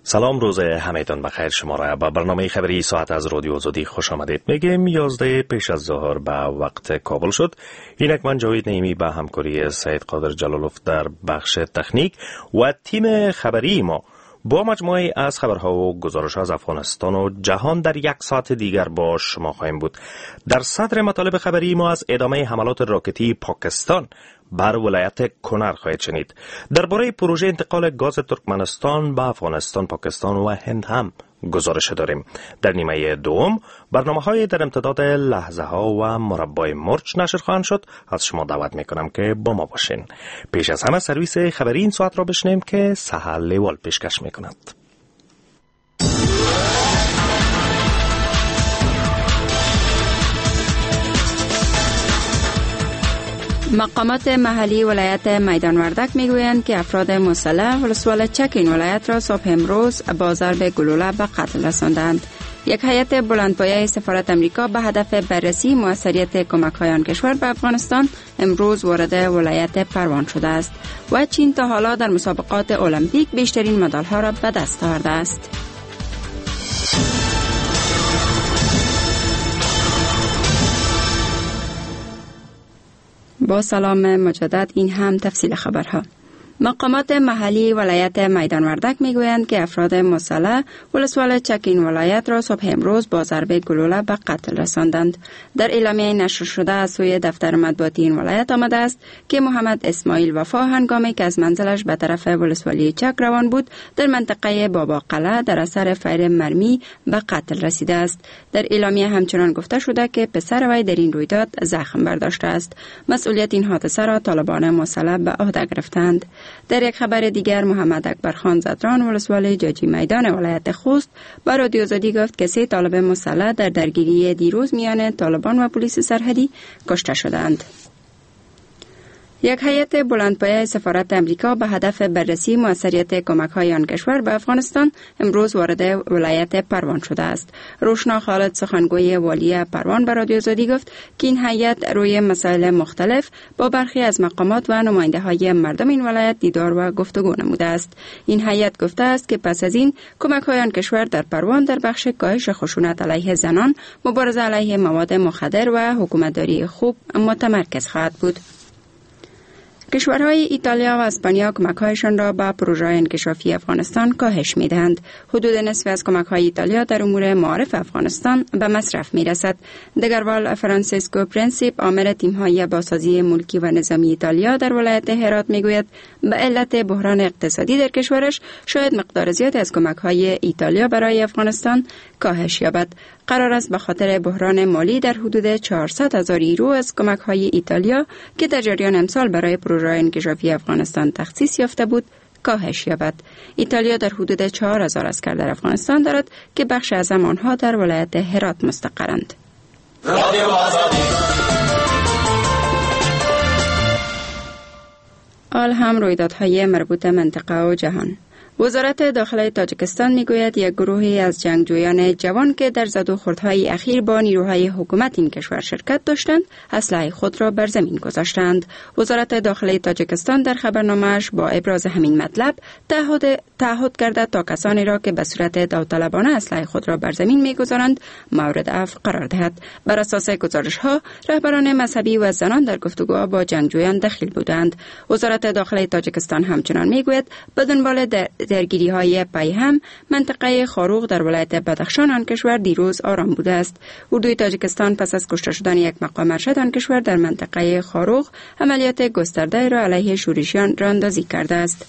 سلام، روز همه‌تان بخیر. شما را به برنامه خبری ساعت از رادیو آزادی خوش آمدید. میگیم 11 پیش از ظهر به وقت کابل شد. اینک من جاوید نعیمی به همکاری سید قادر جلالوف در بخش تکنیک و تیم خبری ما با مجموعه از خبرها و گزارش‌ها از افغانستان و جهان در یک ساعت دیگر با شما خواهیم بود. در صدر مطالب خبری ما از ادامه حملات راکتی پاکستان بر ولایت کنر خواهید شنید. درباره پروژه انتقال گاز ترکمنستان به افغانستان، پاکستان و هند هم گزارش داریم. در نیمه دوم برنامه‌های در امتداد لحظه ها و مربای مرچ نشر خواهند شد. از شما دعوت میکنم که با ما باشین. پیش از همه سرویس خبری این ساعت را بشنیم که سهل لیوال پیشکش میکند. مقامات محلی ولایت میدان وردک میگویند که افراد مسلح ولسوالی چک این ولایت را صبح امروز با ضرب گلوله به قتل رساندند. یک هیئت بلندپایه سفارت امریکا به هدف بررسی موثریت کمک‌های آن کشور به افغانستان امروز وارد ولایت پروان شده است و چین تا حالا در مسابقات المپیک بیشترین مدال‌ها را به دست آورده است. با سلام مجدد، این هم تفصیل خبرها. مقامات محلی ولایت میدان وردک میگویند که افراد مسلح ولسوالی چک این ولایت را صبح امروز با ضرب گلوله به قتل رساندند. در اعلامیه نشر شده از سوی دفتر مطبوعاتی این ولایت آمده است که محمد اسماعیل وفا هنگامی که از منزلش به طرف ولسوالی چک روان بود در منطقه بابا قلعه در اثر فیر مرمی به قتل رسیده است. در اعلامیه همچنان گفته شده که پسر وی در این رویداد زخم برداشته است. مسئولیت این حادثه را طالبان مسلح به عهده گرفتند. در یک خبر دیگر، محمد اکبر خان زدران ولسوالی جاجی میدان ولایت خوست به رادیو آزادی گفت که 3 طالب مسلح در درگیری دیروز میان طالبان و پلیس سرحدی کشته شدند. یک هیئت بلندپایه سفارت امریکا به هدف بررسی موثریت کمک‌های آن کشور به افغانستان امروز وارد ولایت پروان شده است. روشنا خالد، سخنگوی والی پروان، به رادیو آزادی گفت که این هیئت روی مسائل مختلف با برخی از مقامات و نماینده‌های مردم این ولایت دیدار و گفتگو نموده است. این هیئت گفته است که پس از این کمک‌های آن کشور در پروان در بخش کاهش خشونت علیه زنان، مبارزه علیه مواد مخدر و حکومتداری خوب متمرکز خواهد بود. کشورهای ایتالیا و اسپانیا کمک‌هایشان را به پروژه انکشافی افغانستان کاهش می‌دهند. حدود نصف از کمک‌های ایتالیا در امور معارف افغانستان به مصرف می‌رسد. دگروال فرانسیسکو پرنسیپ، عامل تیم‌های بازسازی ملکی و نظامی ایتالیا در ولایت هرات می‌گوید به علت بحران اقتصادی در کشورش شاید مقدار زیادی از کمک‌های ایتالیا برای افغانستان کاهش یابد. قرار است به خاطر بحران مالی در حدود 400,000 یورو از کمک‌های ایتالیا که در جریان امسال برای پروژه انکشافی افغانستان تخصیص یافته بود کاهش یابد. ایتالیا در حدود 4,000 عسکر در افغانستان دارد که بخش از آنها در ولایت هرات مستقرند. آل هم رویدادهای مربوط منطقه و جهان. وزارت داخلی تاجیکستان میگوید یک گروهی از جنگجویان جوان که در زد و خوردهای اخیر با نیروهای حکومت این کشور شرکت داشتند، اسلحه خود را بر زمین گذاشتند. وزارت داخلی تاجیکستان در خبرنامه‌اش با ابراز همین مطلب تعهد کرده تا کسانی را که به صورت داوطلبانه اسلحه خود را بر زمین میگذارند مورد عفو قرار دهد. بر اساس گزارش‌ها، رهبران مذهبی و زنان در گفتگوها با جنگجویان دخیل بودند. وزارت داخلی تاجیکستان همچنان میگوید به دنبال درگیری‌های پیهم منطقه خاروق در ولایت بدخشان آن کشور دیروز آرام بوده است. اردوی تاجیکستان پس از کشته شدن یک مقام ارشد آن کشور در منطقه خاروق عملیات گسترده را علیه شورشیان راه‌اندازی کرده است.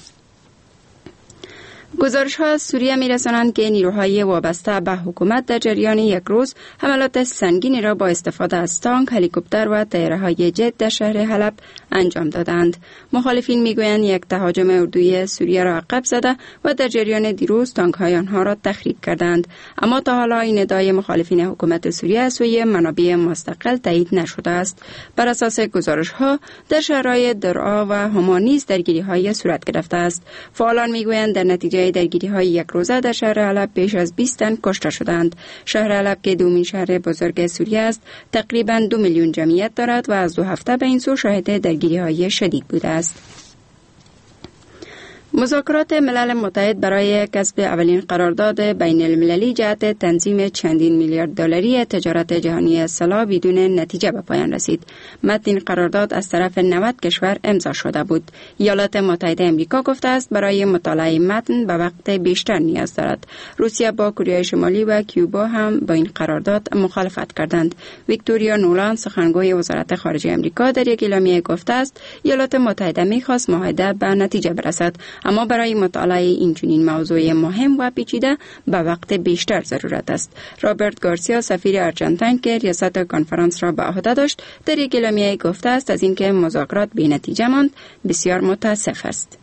گزارش‌ها از سوریه می‌رسانند که نیروهای وابسته به حکومت در جریان یک روز حملات سنگینی را با استفاده از تانک، هلیکوپتر و طیاره‌های جت در شهر حلب انجام دادند. مخالفین می‌گویند یک تهاجم اردوی سوریه را عقب زده و در جریان دیروز تانک‌های آنها را تخریب کردند. اما تا حالا این ادعای مخالفین حکومت سوریه از سوی منابع مستقل تایید نشده است. بر اساس گزارش‌ها در شهرهای درعا و هما نیز درگیری‌های صورت گرفته است. فعالان می‌گویند در نتیجه درگیری‌های یک روزه در شهر حلب بیش از 20 تن کشته شدند. شهر حلب که دومین شهر بزرگ سوریه است، تقریباً 2 میلیون جمعیت دارد و از 2 هفته به این سو شاهد درگیری‌های شدید بوده است. مذاکرات ملل متحد برای کسب اولین قرارداد بین المللی جهت تنظیم چندین میلیارد دلاری تجارت جهانی سلاح بدون نتیجه به پایان رسید. متن این قرارداد از طرف 90 کشور امضا شده بود. ایالات متحده آمریکا گفته است برای مطالعه متن به وقت بیشتر نیاز دارد. روسیه با کره شمالی و کیوبا هم با این قرارداد مخالفت کردند. ویکتوریا نولان سخنگوی وزارت خارجه آمریکا در یک اعلامیه گفته است ایالات متحده می‌خواست معاهده به نتیجه برسد، اما برای مطالعه این چنین موضوع مهم و پیچیده به وقت بیشتر ضرورت است. رابرت گارسیا سفیر ارجنتین که ریاست کنفرانس را به عهده داشت در یک اعلامیه گفته است از اینکه مذاکرات بی نتیجه ماند بسیار متاسف است.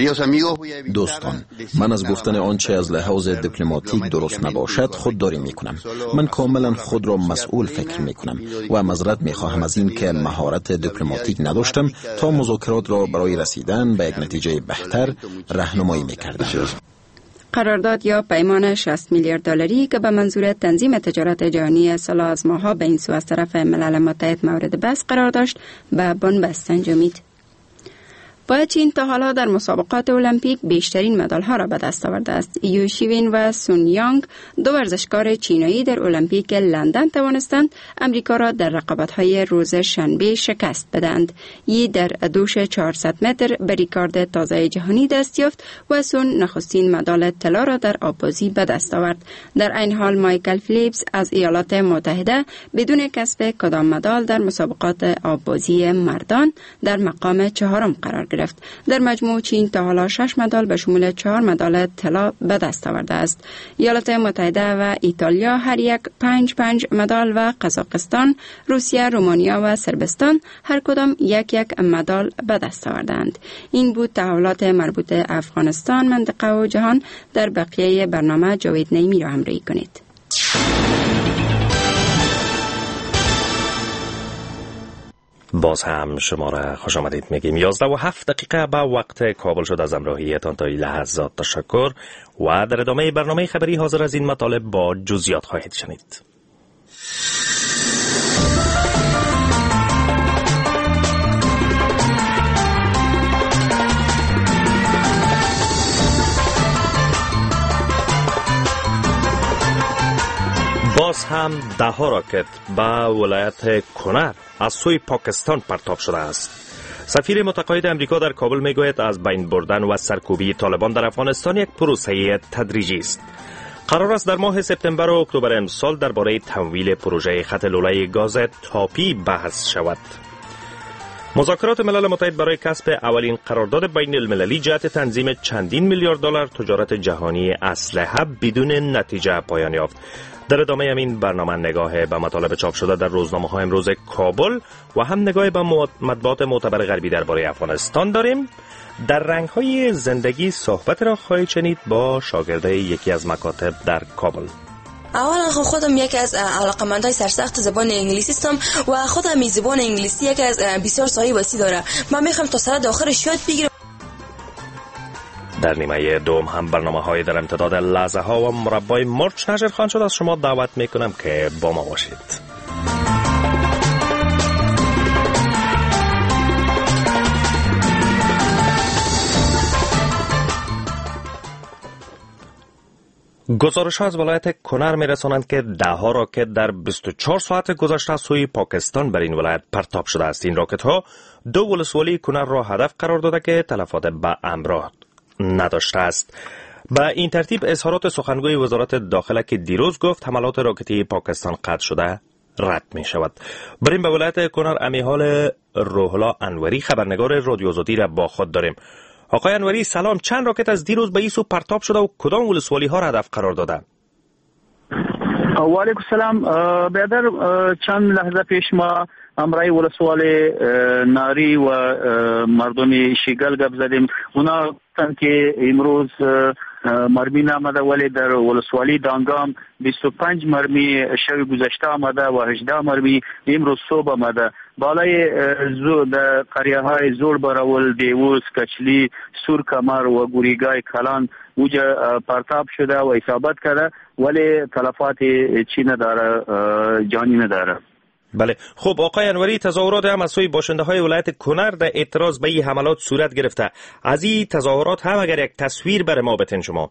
دوستان، من از گفتن آنچه از لحاظ دیپلماتیک درست نباشد خودداری میکنم. من کاملا خود را مسئول فکر میکنم و معذرت میخواهم از این که مهارت دیپلماتیک نداشتم تا مذاکرات را برای رسیدن به یک نتیجه بهتر راهنمایی میکردم. قرارداد یا پیمان 60 میلیارد دلاری که به منظور تنظیم تجارت جهانی سلاح از ماها به این سو از طرف ملل متحد مورد بحث قرار داشت به بنبست انجامید. باید چین تا حالا در مسابقات المپیک بیشترین مدال ها را به دست آورده است. یو شیوین و سون یانگ دو ورزشکار چینایی در المپیک لندن توانستند امریکا را در رقابت‌های روز شنبه شکست بدهند. یی در دوش 400 متر به ریکارد تازه جهانی دست یافت و سون نخستین مدال طلا را در آببازی به دست آورد. در این حال مایکل فیلیپس از ایالات متحده بدون کسب کدام مدال در مسابقات آببازی مردان در مقام چهارم قرار گرفت. در مجموع چین تا حالا 6 مدال به شمول 4 مدال طلا به دست آورده است. ایالات متحده و ایتالیا هر یک 5 مدال و قزاقستان، روسیه، رومانیا و صربستان هر کدام یک مدال به دست آوردند. این بود تحولات مربوط افغانستان، منطقه و جهان. در بقیه برنامه جاوید نعیمی را همراهی کنید. باز هم شما را خوش آمدید میگیم. 11:07 به وقت کابل شد. از همراهیتان تا این لحظات تشکر و در ادامه برنامه خبری حاضر از این مطالب با جزئیات خواهید شنید. باز هم 10 راکت به ولایت کنر از سوی پاکستان پرتاب شده است. سفیر متقاعد امریکا در کابل میگوید از بین بردن و سرکوبی طالبان در افغانستان یک پروسه تدریجی است. قرار است در ماه سپتامبر و اکتبر امسال درباره تمویل پروژه خط لوله گاز تاپی بحث شود. مذاکرات ملل متحد برای کسب اولین قرارداد بین المللی جهت تنظیم چندین میلیارد دلار تجارت جهانی اسلحه بدون نتیجه پایان یافت. در ادامه این برنامه نگاه به مطالب چاپ شده در روزنامه‌های امروز کابل و هم نگاه به مطبوعات معتبر غربی درباره افغانستان داریم. در رنگ‌های زندگی صحبت را خواهید شنید با شاگرده یکی از مکاتب در کابل. اولا خودم یکی از علاقه‌مندای سرسخت زبان انگلیسی هستم و خودم زبان انگلیسی یکی از بسیار سایه وسیع داره. من میخوام تا سر آخرش یاد بگیرم. در نیمه دوم هم برنامه‌های در امتداد لحظه ها و مربای مرچ نشر خواهد شد. از شما دعوت میکنم که با ما باشید. گزارش ها از ولایت کنر میرسانند که 10 راکت در 24 ساعت گذشته سوی پاکستان بر این ولایت پرتاب شده است. این راکت ها 2 ولسوالی کنر را هدف قرار داده که تلفات به امر نداشته است. به این ترتیب اظهارات سخنگوی وزارت داخله که دیروز گفت حملات راکتی پاکستان قطع شده رد می شود. بریم به ولایت کنر. امیحال روحلا انوری خبرنگار رادیو آزادی را با خود داریم. آقای انوری سلام، چند راکت از دیروز به این سو پرتاب شده و کدام ولسوالی ها را هدف قرار داده؟ و علیکم السلام برادر، چند لحظه پیش ما امرای ولسوالی ناری و مردم شیگل گپ زدیم. اونا گفتن که امروز مرمی نامده، ولی در ولسوالی دانگام 25 مرمی شب گذشته آمده و 18 مرمی امروز صبح آمده. بالای در قریه های زور براول، دیوز، کچلی، سور کمر و گوریگای کلان اوجا پرتاب شده و اصابت کرده، ولی تلفات چی نداره، جانی نداره. بله. خب آقای انوری، تظاهرات هم از سوی باشنده های ولایت کنر در اعتراض به این حملات صورت گرفته. از این تظاهرات هم اگر یک تصویر بر ما بتین شما.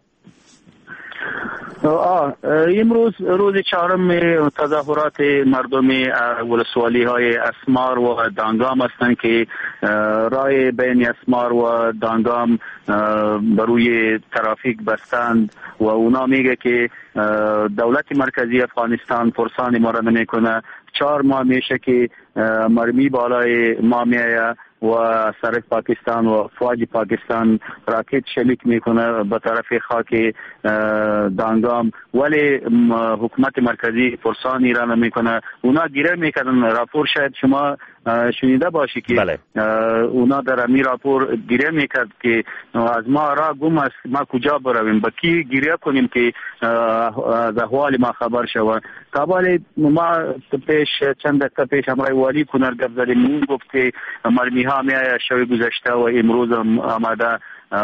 امروز روز چهارم تظاهرات مردم ولسوالی های اسمار و دانگام هستند که راه بین اسمار و دانگام بروی ترافیک بستند و اونا میگه که دولت مرکزی افغانستان پرسان ما را نمیکنه. 4 ماه میشه که مرمی بالای ما میایه و سرک پاکستان و افواج پاکستان راکت شلیک میکنه به طرف خاک دانگام، ولی حکومت مرکزی پرسان ایران نمیکنه. اونا گیره میکنن. راپور شاید شما شنیده باشی که بله. اونا در امی راپور گیره میکرد که از ما را گم است، ما کجا برویم، با کی گیره کنیم که از احوال ما خبر شود. کابل ما پیش چند دقیقه پیش همراه والی کنر گپ زدیم، اون گفت که مرمی ها میایه شب گذشته و امروز آمده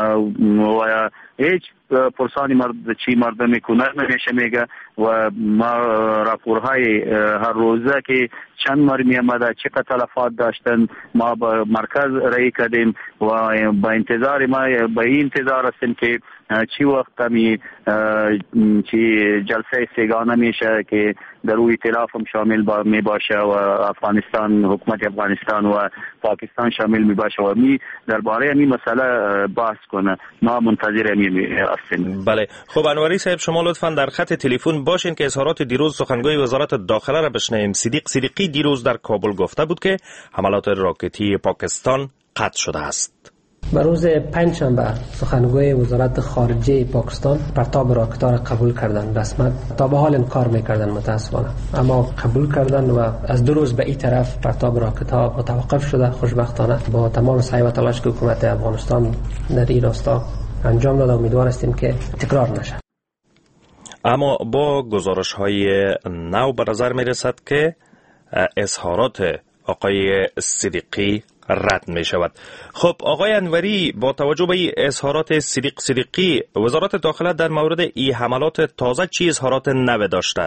و هیچ پرسانی مردم کنر نمیشه میگه و ما راپورهای هر روزه که چند مرمی آمده چه تلفات داشتن ما به مرکز رای کردیم و با انتظار ما به این انتظار هستیم که چی وقت می چی جلسه سیگانه میشه که در روی ائتلاف هم شامل می باشه و افغانستان، حکومت افغانستان و پاکستان شامل می باشه و می درباره این مسئله بحث کنه. ما منتظر می هستیم. بله. خب انوری صاحب، شما لطفاً در خط تلفن باشین که اظهارات دیروز سخنگوی وزارت داخله را بشنویم. صدیقی دیروز در کابل گفته بود که حملات راکتی پاکستان قطع شده است. به روز پنجشنبه سخنگوی وزارت خارجه پاکستان پرتاب راکت‌ها را قبول کردند. رسما تا به حال انکار می‌کردند متأسفانه، اما قبول کردند و از 2 روز به این طرف پرتاب راکت‌ها متوقف شده. خوشبختانه با تمام سعی و تلاش که حکومت افغانستان در این راستا انجام داده، امیدوار هستیم که تکرار نشه. اما با گزارش‌های نو به نظر می‌رسد که اظهارات آقای صدیقی رد می شود. خب آقای انوری، با توجه به اظهارات صدیقی، وزارت داخله در مورد این حملات تازه چی اظهارات نو داشته؟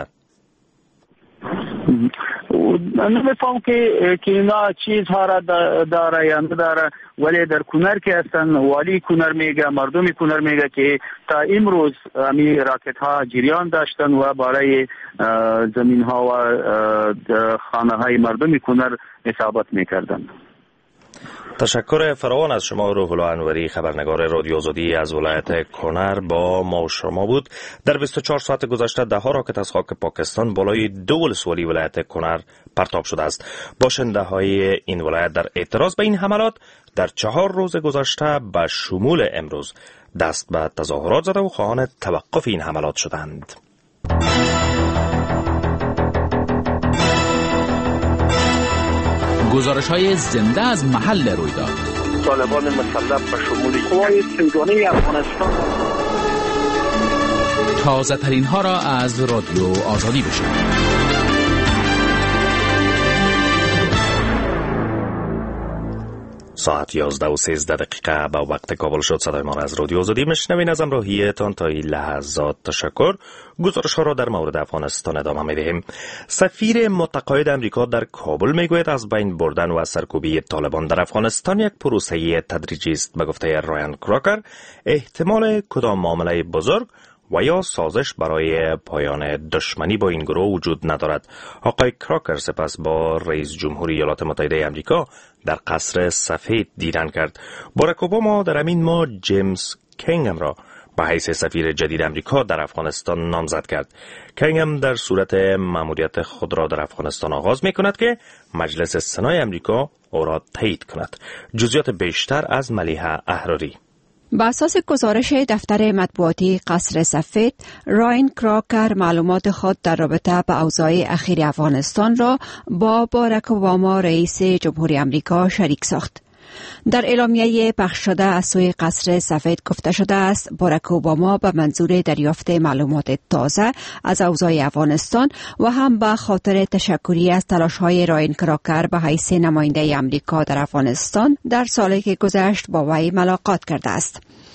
نمیفهم که اینا چی اظهارات داره یا نداره، ولی در کنر که هستن والی کنر میگه، مردم کنر میگه که تا امروز امی راکت ها جریان داشتن و برای زمین ها و خانه های مردم کنر اصابت میکردن. تشکر فراوان از شما روح الله انوری، خبرنگار رادیو آزادی از ولایت کنر با ما و شما بود. در 24 ساعت گذشته 10 راکت از خاک پاکستان بالای 2 ولسوالی ولایت کنر پرتاب شده است. باشنده های این ولایت در اعتراض به این حملات در 4 روز گذشته به شمول امروز دست به تظاهرات زده و خواهان توقف این حملات شدند. گزارش‌های زنده از محل رویداد. طالبان مسلح به شمول قوای سنگانی افغانستان تازه ترین ها را از رادیو آزادی بشنوید. ساعت 11:13 به وقت کابل شد. صدای ما را از رادیو آزادی میشنوین. از همراهیتان تا این لحظات تشکر. گزارش ها را در مورد افغانستان ادامه میدهیم. سفیر متقاعد امریکا در کابل میگوید از بین بردن و سرکوبی طالبان در افغانستان یک پروسه تدریجی است. به گفته رایان کراکر، احتمال کدام معامله بزرگ و یا سازش برای پایان دشمنی با این گروه وجود ندارد. آقای کراکر سپس با رئیس جمهوری ایالات متحده آمریکا در قصر سفید دیدن کرد. باراک اوباما در همین ماه جیمز کینگهم را به حیث سفیر جدید آمریکا در افغانستان نامزد کرد. کینگهم در صورت مأموریت خود را در افغانستان آغاز می کند که مجلس سنای آمریکا او را تایید کند. جزئیات بیشتر از ملیحه احراری. بر اساس گزارش دفتر مطبوعاتی قصر سفید، راین کراکر معلومات خود در رابطه با اوضاع اخیر افغانستان را با باراک اوباما رئیس جمهوری آمریکا شریک ساخت. در اعلامیه پخش شده از سوی قصر سفید گفته شده است باراک اوباما به منظور دریافت معلومات تازه از اوضاع افغانستان و هم به خاطر تشکری از تلاش‌های راین کراکر به حیث نماینده آمریکا در افغانستان در سالی که گذشت با وی ملاقات کرده است.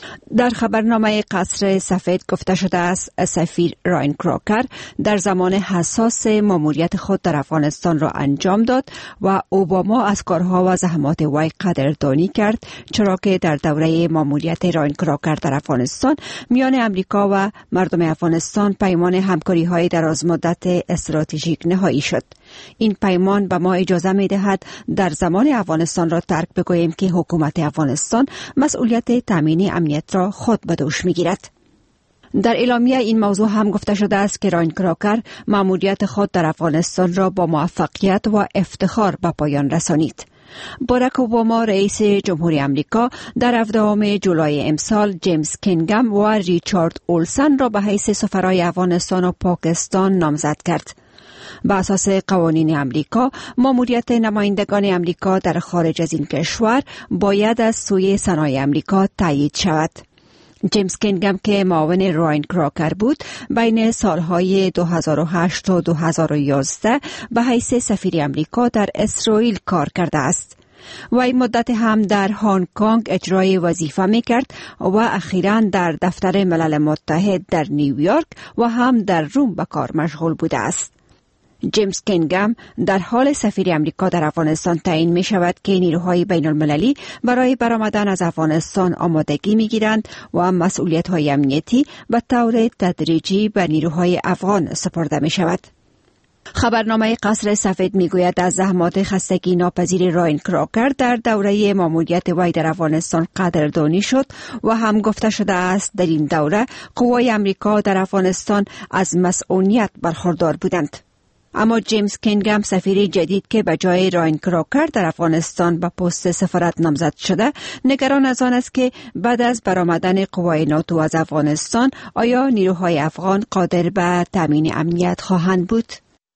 در خبرنامه قصر سفید گفته شده است سفیر راین کراکر در زمان حساس ماموریت خود در افغانستان را انجام داد و اوباما از کارها و زحمات وی قدردانی کرد، چرا که در دوره ماموریت راین کراکر در افغانستان میان امریکا و مردم افغانستان پیمان همکاری های درازمدت استراتژیک نهایی شد. این پیمان به ما اجازه می دهد در زمان افغانستان را ترک بگوییم که حکومت افغانستان مسئولیت تامین امنیت را خود به دوش می گیرد. در اعلامیه این موضوع هم گفته شده است که راین کراکر مأموریت خود در افغانستان را با موفقیت و افتخار به پایان رسانید. باراک اوباما رئیس جمهوری آمریکا در 17 جولای امسال جیمز کینگم و ریچارد اولسن را به حیث سفرای افغانستان و پاکستان نامزد کرد. به اساس قوانین امریکا، ماموریت نمایندگان امریکا در خارج از این کشور باید از سوی سنای امریکا تایید شود. جیمز کینگم که معاون راین کراکر بود، بین سالهای 2008 و 2011 به حیث سفیر امریکا در اسرائیل کار کرده است. وی مدت هم در هنگ کنگ اجرای وظیفه می کرد و اخیراً در دفتر ملل متحد در نیویورک و هم در روم به کار مشغول بوده است. جیمز کینگم در حال سفیر امریکا در افغانستان تعیین می شود که نیروهای بین المللی برای برآمدن از افغانستان آمادگی می گیرند و مسئولیت های امنیتی به طور تدریجی به نیروهای افغان سپرده می شود. خبرنامه قصر سفید می گوید از زحمات خستگی ناپذیر راین کراکر در دوره ماموریت وی در افغانستان قدردانی شد و هم گفته شده است در این دوره قوای امریکا در افغانستان از مسئولیت برخوردار بودند. اما جیمز کینگم سفیر جدید که به جای راین کراکر در افغانستان به پست سفارت نامزد شده، نگران از آن است که بعد از برآمدن قوای ناتو از افغانستان آیا نیروهای افغان قادر به تامین امنیت خواهند بود؟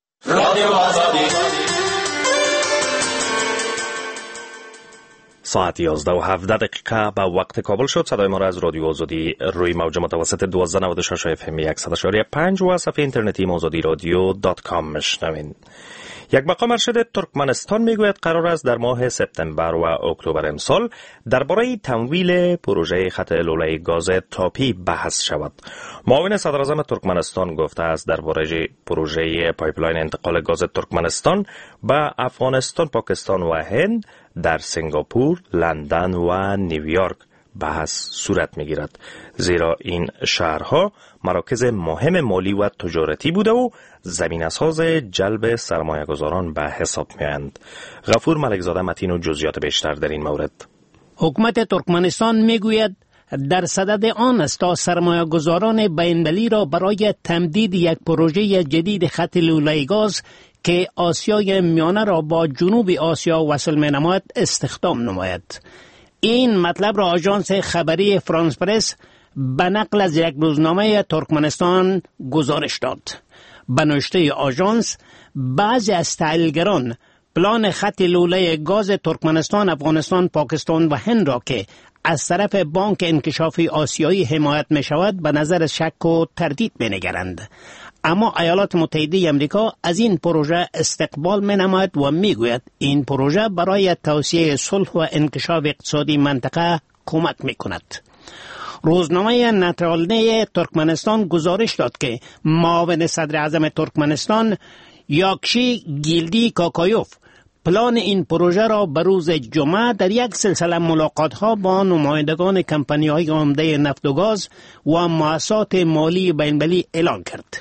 ساعت 11:17 به وقت کابل شد. صدای ما را از رادیو آزادی روی موج متوسط 1296 FM 100.5 و صفحه اینترنتی azadiradio.com میشنوین. یک مقام ارشد ترکمنستان میگوید قرار است در ماه سپتامبر و اکتبر امسال درباره تمویل پروژه خط لوله گاز تاپی بحث شود. معاون صدر اعظم ترکمنستان گفته است درباره پروژه پایپلاین انتقال گاز ترکمنستان به افغانستان، پاکستان و هند در سنگاپور، لندن و نیویورک بحث صورت میگیرد، زیرا این شهرها مراکز مهم مالی و تجارتی بوده و زمینه‌ساز جلب سرمایه‌گذاران به حساب می‌آیند. غفور ملکزاده متین و جزئیات بیشتر در این مورد. حکومت ترکمنستان میگوید در صدد آن است تا سرمایه‌گذاران بین‌المللی را برای تمدید یک پروژه جدید خط لوله گاز که آسیای میانه را با جنوب آسیا وصل می‌نماید استخدام نماید. این مطلب را آژانس خبری فرانس پرس به نقل از یک روزنامه ترکمنستان گزارش داد. به نوشته آژانس، بعضی از تحلیلگران پلان خط لوله گاز ترکمنستان، افغانستان، پاکستان و هند را که از طرف بانک انکشافی آسیایی حمایت می شود به نظر شک و تردید می نگرند. اما ایالات متحده امریکا از این پروژه استقبال می نماید و می گوید این پروژه برای توسعه صلح و انکشاف اقتصادی منطقه کمک می کند. روزنامه نترالنه ترکمنستان گزارش داد که معاون صدر اعظم ترکمنستان یاکشی گیلدی کاکایوف پلان این پروژه را به روز جمعه در یک سلسله ملاقات‌ها با نمایندگان کمپانی‌های عمده نفت و گاز و مؤسسات مالی بین‌المللی اعلان کرد.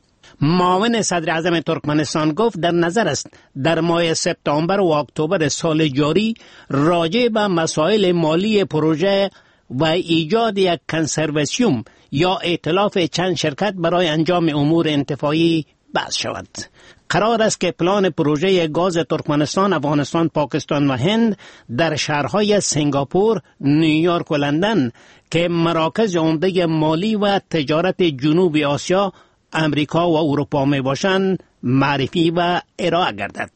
معاون صدر اعظم ترکمنستان گفت در نظر است در ماه سپتامبر و اکتبر سال جاری راجع به مسائل مالی پروژه و ایجاد یک کنسرواسیوم یا ائتلاف چند شرکت برای انجام امور انتفاعی بحث شود. قرار است که پلان پروژه گاز ترکمنستان، افغانستان، پاکستان و هند در شهرهای سنگاپور، نیویورک و لندن که مراکز عمده مالی و تجارت جنوب آسیا، امریکا و اروپا می باشند معرفی و ارائه گردد.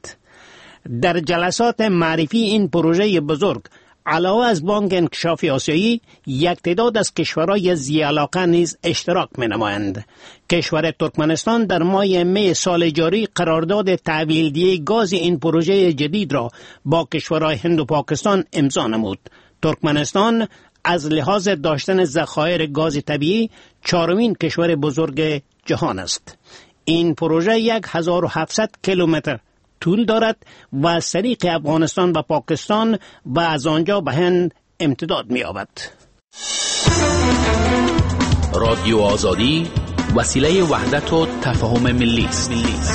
در جلسات معرفی این پروژه بزرگ علاوه از بانک انکشاف آسیایی، یک تعداد از کشورهای ذی‌علاقه نیز اشتراک می‌نمایند. کشور ترکمنستان در ماه می سال جاری قرارداد تحویل‌دهی گاز این پروژه جدید را با کشورهای هند و پاکستان امضا نمود. ترکمنستان از لحاظ داشتن ذخایر گاز طبیعی چهارمین کشور بزرگ جهان است. این پروژه 1700 کیلومتر طول دارد و از طریق افغانستان و پاکستان و از آنجا به هند امتداد می‌یابد. رادیو آزادی وسیله وحدت و تفاهم ملی است.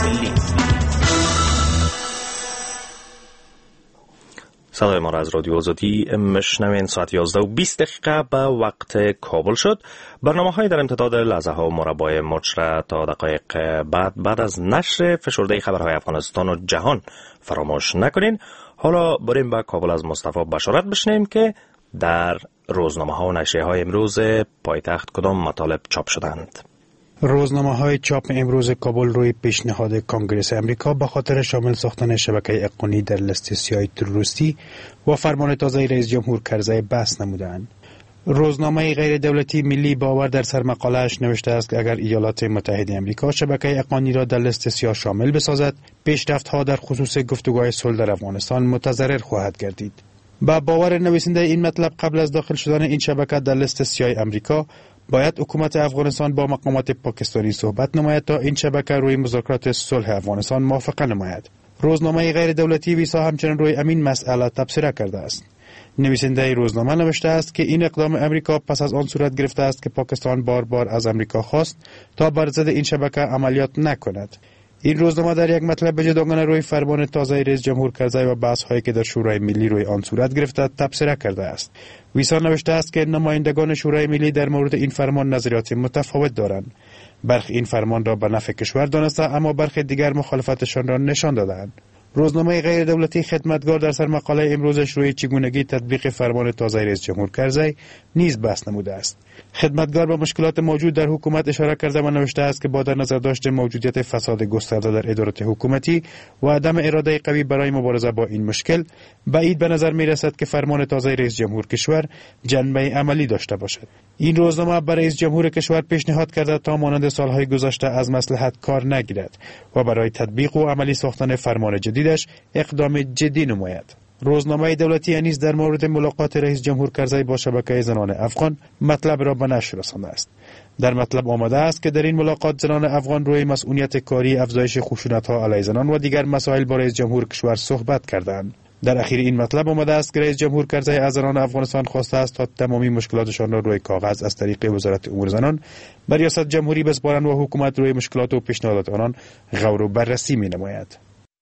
صدای ما را از رادیو آزادی مشنوین. ساعت 11:20 به وقت کابل شد. برنامه‌های در امتداد لحظه ها و مربع مچ تا دقایق بعد از نشر فشرده خبرهای افغانستان و جهان فراموش نکنین. حالا بریم به کابل از مصطفی بشارت بشنیم که در روزنامه‌ها و نشریه‌های امروز پایتخت کدام مطالب چاپ شدند. روزنامه‌های چاپ امروز کابل روی پیشنهاد کانگرس امریکا به خاطر شامل ساختن شبکه اقلیمی در لیست سیاه تروریستی و فرمان تازه رئیس جمهور کرزی بحث نمودند. روزنامه غیر دولتی ملی باور در سرمقاله‌اش نوشته است که اگر ایالات متحده امریکا شبکه اقلیمی را در لیست سیاه شامل بسازد، پیشرفت‌ها در خصوص گفتگوهای صلح در افغانستان متضرر خواهد گردید. با باور نویسنده این مطلب قبل از داخل شدن این شبکه در لیست سیاه امریکا باید حکومت افغانستان با مقامات پاکستانی صحبت نماید تا این شبکه روی مذاکرات صلح افغانستان موافقه نماید. روزنامه غیر دولتی ویسا همچنین روی همین مسئله تبصره کرده است. نویسنده روزنامه نوشته است که این اقدام امریکا پس از آن صورت گرفته است که پاکستان بار بار از امریکا خواست تا بر ضد این شبکه عملیات نکند. این روزنامه در یک مطلب جداگانه روی فرمان تازه رئیس جمهور کرزی و بحث هایی که در شورای ملی روی آن صورت گرفته تبصره کرده است. ویسا نوشته است که نمایندگان شورای ملی در مورد این فرمان نظریات متفاوت دارند. برخی این فرمان را به نفع کشور دانسته اما برخی دیگر مخالفتشان را نشان دادند. روزنامه غیر دولتی خدمتگار در سرمقاله امروزش روی چگونگی تطبیق فرمان تازه رئیس جمهور کرزی نیز بحث نموده است. خدمتگار به مشکلات موجود در حکومت اشاره کرده و نوشته است که با در نظر داشته موجودیت فساد گسترده در ادارات حکومتی و عدم اراده قوی برای مبارزه با این مشکل، بعید به نظر می رسد که فرمان تازه رئیس جمهور کشور جنبه عملی داشته باشد. این روزنامه برای رئیس جمهور کشور پیشنهاد کرده تا مانند سالهای گذشته از مصلحت کار نگیرد و برای تطبیق و عملی ساختن فرمان جدیدش اقدام جدی نماید. روزنامه دولتی نیز در مورد ملاقات رئیس جمهور کرزی با شبکه زنان افغان مطلب را به نشر رسانده است. در مطلب آمده است که در این ملاقات زنان افغان روی مسئولیت کاری، افزایش خشونت‌ها علیه زنان و دیگر مسائل با رئیس جمهور کشور صحبت کردند. در اخیر این مطلب آمده است که رئیس جمهور کرزی از زنان افغانستان خواسته است تا تمامی مشکلاتشان را روی کاغذ از طریق وزارت امور زنان به ریاست جمهوری بسپارند و حکومت روی مشکلات و پیشنهادات آنان غور و بررسی می‌نماید.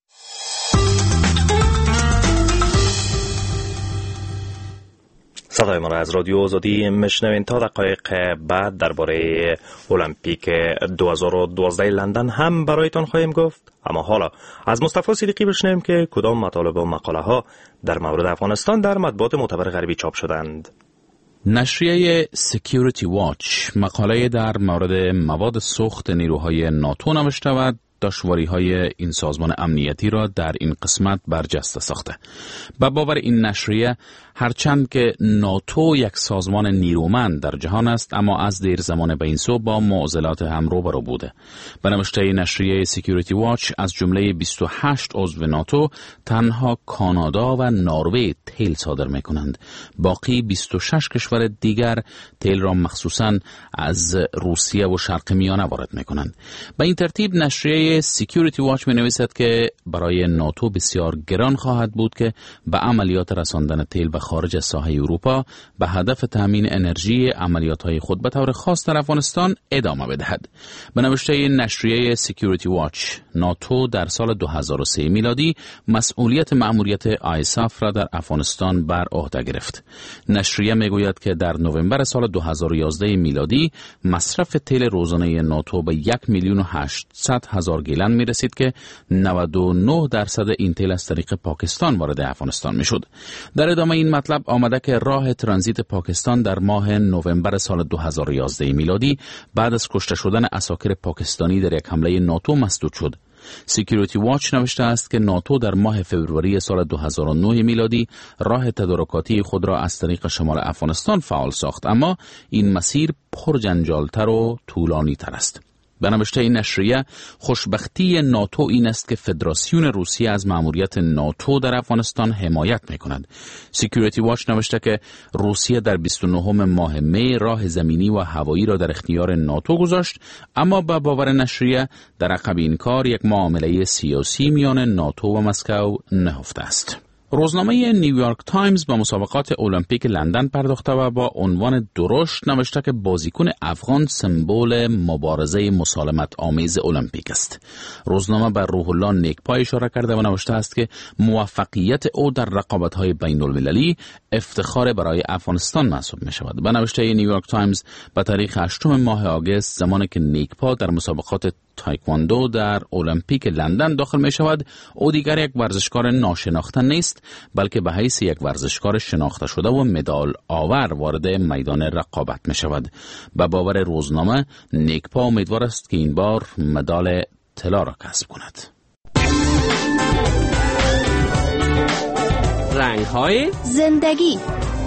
صدای ما را از رادیو آزادی مشنوین. تا دقایق بعد درباره المپیک 2012 لندن هم برایتان خواهیم گفت. اما حالا از مصطفی صدیقی بشنویم که کدام مطالب و مقاله ها در مورد افغانستان در مطبوعات معتبر غربی چاپ شدند. نشریه سکیوریتی واچ مقاله در مورد مواد سوخت نیروهای ناتو نوشته و دشواری‌های این سازمان امنیتی را در این قسمت برجسته ساخته. به باور این نشریه هرچند که ناتو یک سازمان نیرومند در جهان است، اما از دیر زمان به این سو با معضلات هم روبرو بوده. به نوشته نشریه سکیوریتی واچ از جمله 28 عضو ناتو تنها کانادا و نروژ تیل صادر می‌کنند. باقی 26 کشور دیگر تیل را مخصوصاً از روسیه و شرق میانه وارد می‌کنند. به این ترتیب نشریه سکیوریتی واچ می‌نویسد که برای ناتو بسیار گران خواهد بود که به عملیات رساندن تیل به خارج از ساحه اروپا به هدف تامین انرژی عملیات‌های خود به طور خاص در افغانستان ادامه بدهد. به نوشته نشریه سکیوریتی واچ، ناتو در سال 2003 میلادی مسئولیت مأموریت آیساف را در افغانستان بر عهده گرفت. نشریه میگوید که در نوامبر سال 2011 میلادی مصرف تیل روزانه ناتو به 1,800,000 گیلن میرسید که 99% این تیل از طریق پاکستان وارد افغانستان میشد. در ادامه این مطلب آمده که راه ترانزیت پاکستان در ماه نوامبر سال 2011 میلادی بعد از کشته شدن عساکر پاکستانی در یک حمله ناتو مسدود شد. سکیوریتی واچ نوشته است که ناتو در ماه فوریه سال 2009 میلادی راه تدارکاتی خود را از طریق شمال افغانستان فعال ساخت، اما این مسیر پرجنجالتر و طولانی تر است. به نوشته این نشریه، خوشبختی ناتو این است که فدراسیون روسیه از مأموریت ناتو در افغانستان حمایت می‌کند. سکیوریتی واچ نوشته که روسیه در 29 ماه می راه زمینی و هوایی را در اختیار ناتو گذاشت، اما به باور نشریه در عقب این کار یک معامله سیاسی میان ناتو و مسکو نهفته است. روزنامه نیویورک تایمز به مسابقات المپیک لندن پرداخته و با عنوان درشت نوشته که بازیکن افغان سمبل مبارزه مسالمت آمیز المپیک است. روزنامه به روح الله نیکپا اشاره کرده و نوشته است که موفقیت او در رقابت‌های بین‌المللی افتخار برای افغانستان محسوب می شود. به نوشته نیویورک تایمز به تاریخ 8 ماه آگوست، زمانی که نیکپا در مسابقات تایکواندو در المپیک لندن داخل می شود، او دیگر یک ورزشکار ناشناخته نیست، بلکه به حیث یک ورزشکار شناخته شده و مدال آور وارد میدان رقابت می شود. به باور روزنامه، نیکپا امیدوار است که این بار مدال طلا را کسب کند. رنگ‌های زندگی.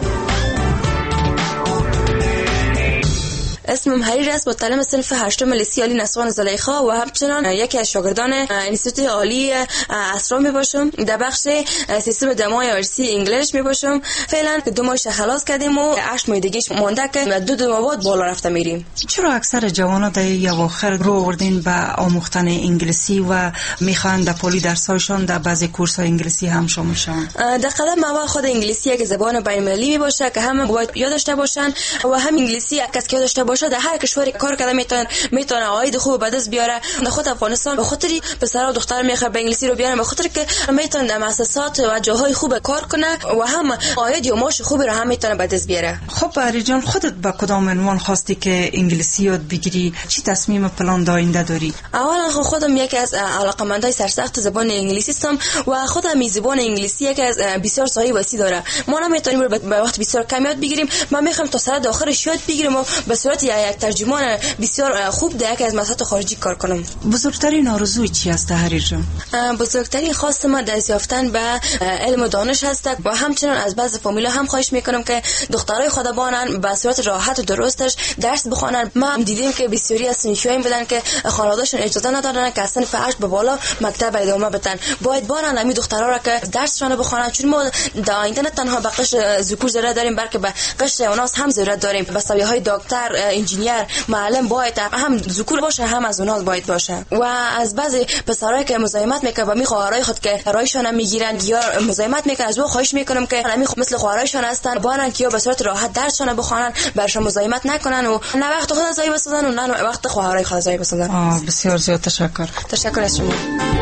اسمم حریر است، متعلم صنف 8 لیسه عالی نسوان زلیخا و همچنان یکی از شاگردان انستیتوت عالی اسرار می باشم. در بخش سیستم دمای ارسی انگلیش می باشم. فعلا 2 ماهش خلاص کردیم و 8 ماه دیگه مونده که 2 ماه بعد بالا رفته میریم. چرا اکثر جوانا در اواخر رو آوردین به آموختن انگلیسی و میخوان در پلی درسایشان در بعضی کورس‌های انگلیسی هم شامل شوند؟ در قدم اول خود انگلیسی یک زبان بین‌المللی می باشه که همه باید یاد داشته باشن و هم انگلیسی کسی که یاد داشته باشه در هر کشوری کار کرده میتونه عاید خوب به دست بیاره. در خود افغانستان به خاطری پسر و دختر میخواد به انگلیسی رو بیارن، به خاطر که میتونه در مؤسسات و جاهای خوب کار کنه و هم عاید و معاش خوبی رو هم میتونه به دست بیاره. خب علی جان، خودت با کدام عنوان خواستی که انگلیسی یاد بگیری؟ چی تصمیم پلان آینده داری؟ اولا خودم یکی از علاقه‌مندای سرسخت زبان انگلیسی هستم و خودم زبان انگلیسی یکی از بسیار سایه وسیع داره. ما نمیتونیم به وقت بسیار کم یاد بگیریم. من میخوام تا سر آخرش یاد بگیرم و به صورت یک ترجمان بسیار خوب در یک از مؤسسات خارجی کار کنم. بزرگترین آرزوی چی است حریر جان؟ بزرگترین خواست من دست یافتن به علم و دانش هست و همچنین از بعض فامیلا هم خواهش میکنم که دخترای خودبانن به صورت راحت و درستش درس بخونن. ما دیدیم که بسیاری از سنشویم بودن که خانواده‌شون اجازه ندادن که اصلا فرش به بالا مکتب ادامه بدن. باید بارن همین دخترها را که درسشون بخونن، چون ما در آینده نه تنها به قشر ذکور ضرورت داریم بلکه به قشر اوناس هم ضرورت داریم. به سویه‌های دکتر، انجینیر، معلم باید هم ذکور باشه هم از اونها باید باشه. و از بعضی پسرایی که مزاحمت میکنن با می خواهرای خود که رایشون میگیرن یا مزاحمت میکنن، از او خواهش میکنم که همین مثل خواهرایشون هستن بارن که به صورت راحت درسشون بخونن، برشون مزاحمت نکنن و نه وقت خود ضایع بسازن و نه وقت خواهرای خود ضایع بسازن. بسیار زیاد تشکر از شما.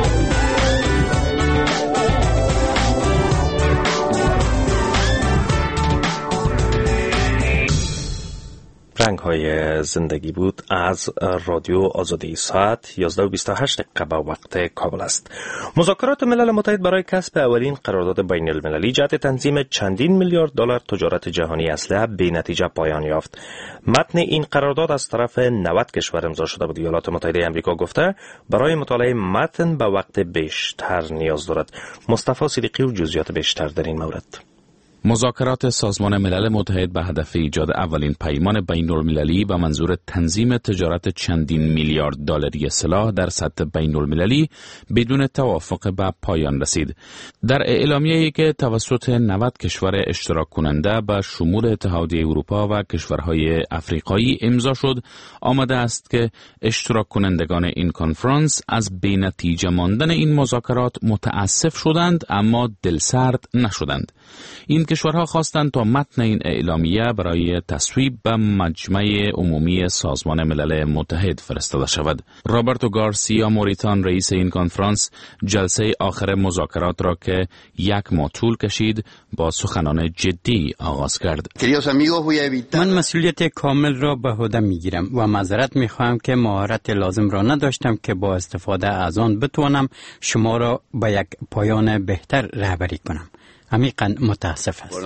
رنگ‌های زندگی بود از رادیو آزادی. ساعت 11:28 به وقت کابل است. مذاکرات ملل متحد برای کسب اولین قرارداد بین المللی جهت تنظیم چندین میلیارد دلار تجارت جهانی اسلحه به نتیجه پایان یافت. متن این قرارداد از طرف 90 کشور امضا شده بود. ایالات متحده آمریکا گفته برای مطالعه متن به وقت بیشتر نیاز دارد. مصطفی صدیقی و جزئیات بیشتر در این مورد. مذاکرات سازمان ملل متحد به هدف ایجاد اولین پیمان بین‌المللی به منظور تنظیم تجارت چندین میلیارد دلاری سلاح در سطح بین‌المللی بدون توافق به پایان رسید. در اعلامیه‌ای که توسط 90 کشور اشتراک کننده به شمول اتحادیه اروپا و کشورهای افریقایی امضا شد، آمده است که اشتراک کنندگان این کنفرانس از بی‌نتیجه ماندن این مذاکرات متاسف شدند اما دلسرد نشدند. این کشورها خواستند تا متن این اعلامیه برای تصویب به مجمع عمومی سازمان ملل متحد فرستاده شود. رابرتو گارسیا موریتان، رئیس این کنفرانس، جلسه آخر مذاکرات را که 1 ماه طول کشید با سخنان جدی آغاز کرد. من مسئولیت کامل را به عهده میگیرم و معذرت میخواهم که مهارت لازم را نداشتم که با استفاده از آن بتوانم شما را به یک پایان بهتر رهبری کنم. عمیقاً متاسف است.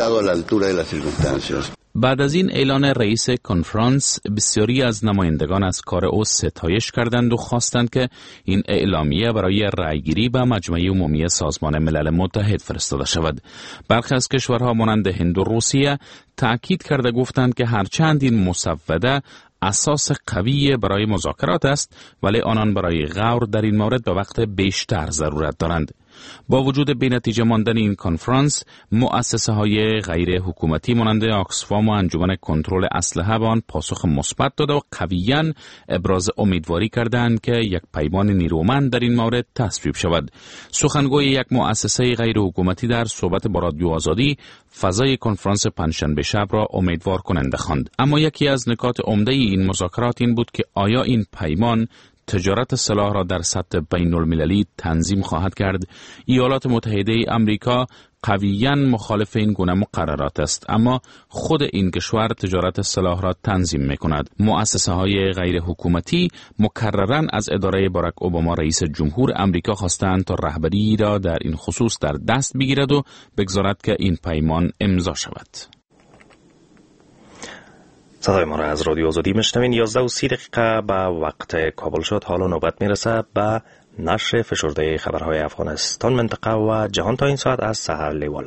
بعد از این اعلان رئیس کنفرانس، بسیاری از نمایندگان از کار او ستایش کردند و خواستند که این اعلامیه برای رأیگیری به مجمع عمومی سازمان ملل متحد فرستاده شود. برخی از کشورها مانند هند و روسیه تأکید کرده گفتند که هرچند این مسوده اساس قوی برای مذاکرات است، ولی آنان برای غور در این مورد به وقت بیشتر ضرورت دارند. با وجود به نتیجه ماندن این کنفرانس، مؤسسه های غیر حکومتی مانند آکسفام و انجمن کنترل اسلحه به آن پاسخ مثبت داده و قویاً ابراز امیدواری کردند که یک پیمان نیرومند در این مورد تصویب شود. سخنگوی یک مؤسسه غیر حکومتی در صحبت با رادیو آزادی فضای کنفرانس پنجشنبه شب را امیدوار کننده خواند. اما یکی از نکات عمده این مذاکرات این بود که آیا این پیمان تجارت سلاح را در سطح بین المللی تنظیم خواهد کرد. ایالات متحده آمریکا قویاً مخالف این گونه مقررات است، اما خود این کشور تجارت سلاح را تنظیم می‌کند. مؤسسه های غیر حکومتی مکرراً از اداره باراک اوباما رئیس جمهور آمریکا خواستند تا رهبری را در این خصوص در دست بگیرد و بگذارد که این پیمان امضا شود. صدای ما را از رادیو آزادی میشنوین. 11:30 به وقت کابل شد. حالا نوبت میرسه به نشر فشرده خبرهای افغانستان، منطقه و جهان تا این ساعت از سحر لیوال.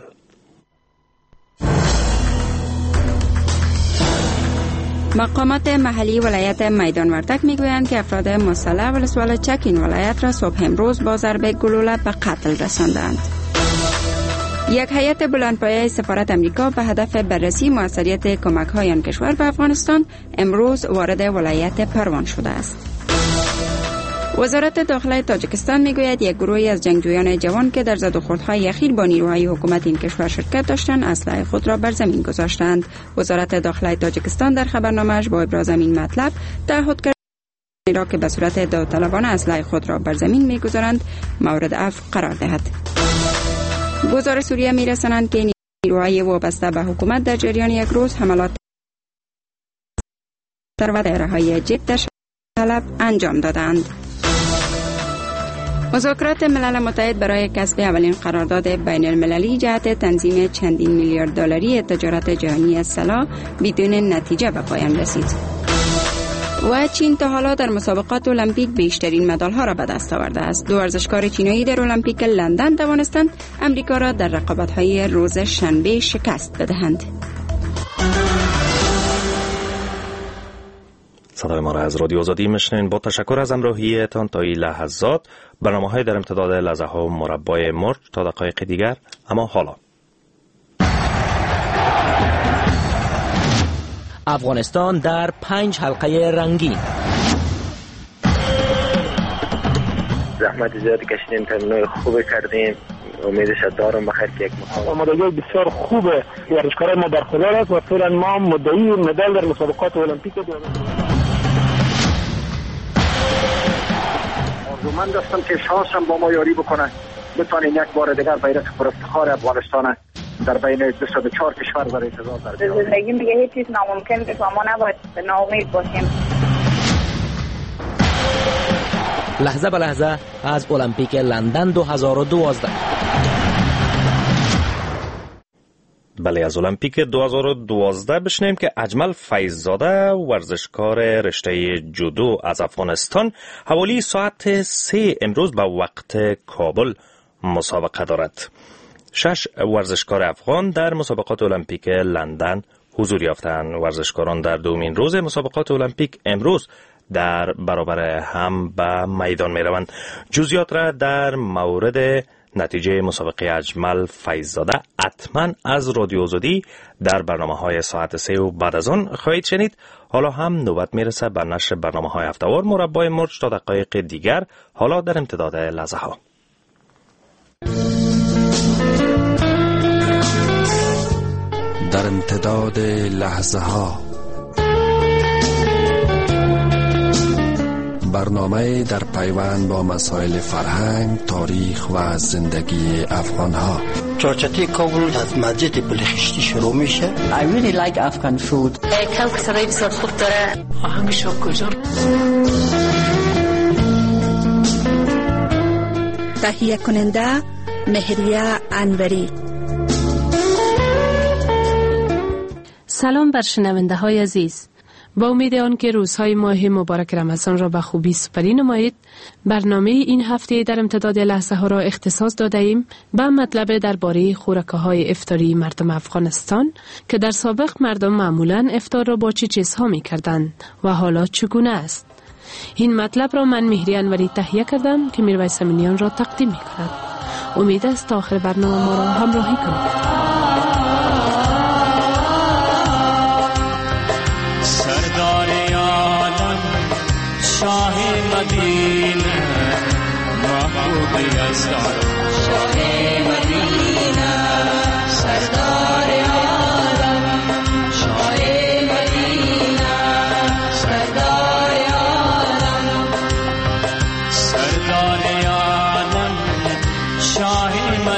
مقامات محلی ولایت میدان وردک میگویند که افراد مسلح ولسوالی چکین ولایت را صبح امروز با ضرب گلوله به قتل رساندند. یک هیئت بلندپایه سفارت امریکا به هدف بررسی موثریت کمک‌های آن کشور به افغانستان امروز وارد ولایت پروان شده است. وزارت داخله تاجیکستان میگوید یک گروهی از جنگجویان جوان که در زد و خوردهای اخیر با نیروهای حکومت این کشور شرکت داشتند اسلحه خود را بر زمین گذاشتند. وزارت داخله تاجیکستان در خبرنامه‌اش با ابراز این مطلب تعهد کرد را که به صورت داوطلبانه اسلحه خود را بر زمین میگذارند مورد عفو قرار دهد. گزارش سوریه میرسانند که نیروهای وابسته به حکومت در جریان یک روز حملات و دایره‌های جت در حلب انجام دادند. مذاکرات ملل متحد برای کسب اولین قرارداد بین المللی جهت تنظیم چندین میلیارد دلاری تجارت جهانی سلاح بدون نتیجه به پایان رسید. و چین تا حالا در مسابقات المپیک بیشترین مدال‌ها را به دست آورده است. دو ورزشکار چینایی در المپیک لندن توانستند امریکا را در رقابت‌های روز شنبه شکست بدهند. صدای ما را از رادیو آزادی میشنوین. با تشکر از همراهیتان تا این لحظات. برنامه‌های در امتداد لحظه‌ها مربای مرج تا دقایق دیگر. اما حالا افغانستان در 5 حلقه رنگین. زحمت زیادی کشیدیم، تمرینای خوب کردیم. امیدش دارم بخیر که یک آمادگی بسیار خوبه ورزشکارای ما برخوردار است و فعلا ما مدعی مدال در مسابقات المپیک آرزومند هستم که شانس هم با ما یاری بکنه، بتونیم یک بار دیگر بیرق پر افتخار افغانستان در بین 204 کشور برای انتظار داریم. زندگی میگه هیچ چیز ناممکن نیست و ما نباید ناامید باشیم. لحظه به لحظه از المپیک لندن 2012. بله، از المپیک 2012 بشنیم که اجمل فیضزاده ورزشکار رشته جودو از افغانستان حوالی ساعت 3 امروز به وقت کابل مسابقه دارد. 6 ورزشکار افغان در مسابقات المپیک لندن حضور یافتند. ورزشکاران در دومین روز مسابقات المپیک امروز در برابر هم به میدان می روند. جزئیات را در مورد نتیجه مسابقه اجمل فیضزاده حتما از رادیو آزادی در برنامه‌های ساعت 3 و بعد از آن خواهید شنید. حالا هم نوبت میرسه به نشر برنامه‌های هفته‌وار مربای مرج تا دقایق دیگر. حالا در امتداد لحظه‌ها در امتداد لحظه‌ها برنامه در پیوند با مسائل فرهنگ، تاریخ و زندگی افغان‌ها. چارچتی کابل از مسجد بلخشتی شروع میشه. I really like Afghan food. کلک سرای بسیار خوب داره. آهنگ شاکوزان. تهیه کننده مهریه انوری. سلام بر شنونده های عزیز. با امید آن که روزهای ماه مبارک رمضان را به خوبی سپری نمایید، برنامه این هفته در امتداد لحظه ها را اختصاص داده ایم به مطلب درباره خوراکه های افطاری مردم افغانستان که در سابق مردم معمولا افطار را با چه چیزها می کردند و حالا چگونه است. این مطلب را من مهری انوری تهیه کردم که میرویس امینیان را تقدیم می کند. امید است تا آخر برنامه ما را همراهی کنید. شاه مدینه محبوب یزدان، شاه مدینه سردار عالم، شاه مدینه سردار عالم، سردار عالم شاه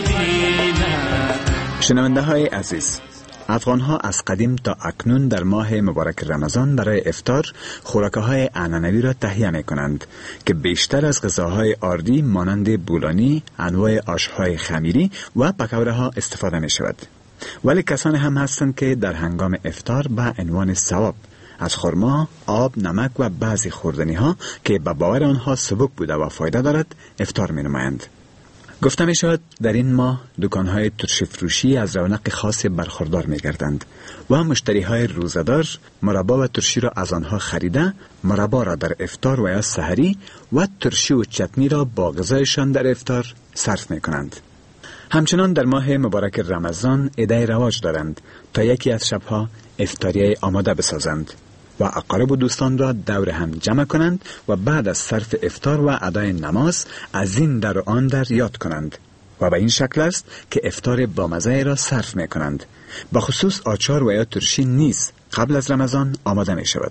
مدینه. شنونده های عزیز، افغان ها از قدیم تا اکنون در ماه مبارک رمضان برای افطار خوراکه های عنعنوی را تهیه می کنند که بیشتر از غذاهای آردی مانند بولانی، انواع آشهای خمیری و پکوره ها استفاده می شود. ولی کسانی هم هستند که در هنگام افطار به عنوان ثواب از خرما، آب، نمک و بعضی خوردنی ها که به باور آنها سبک بوده و فایده دارد افطار می نمایند. گفته می شود در این ماه دکانهای ترشی فروشی از رونق خاص برخوردار می گردند و مشتری های روزدار مربا و ترشی را از آنها خریده مربا را در افطار و یا سحری و ترشی و چتنی را با غذایشان در افطار صرف می کنند. همچنان در ماه مبارک رمضان عده رواج دارند تا یکی از شبها افطاری آماده بسازند و اقارب و دوستان را دور هم جمع کنند و بعد از صرف افطار و ادای نماز از این در و آن در یاد کنند و به این شکل است که افطار با مزه را صرف می کنند. با خصوص آچار و یا ترشی نیز قبل از رمضان آماده می شود.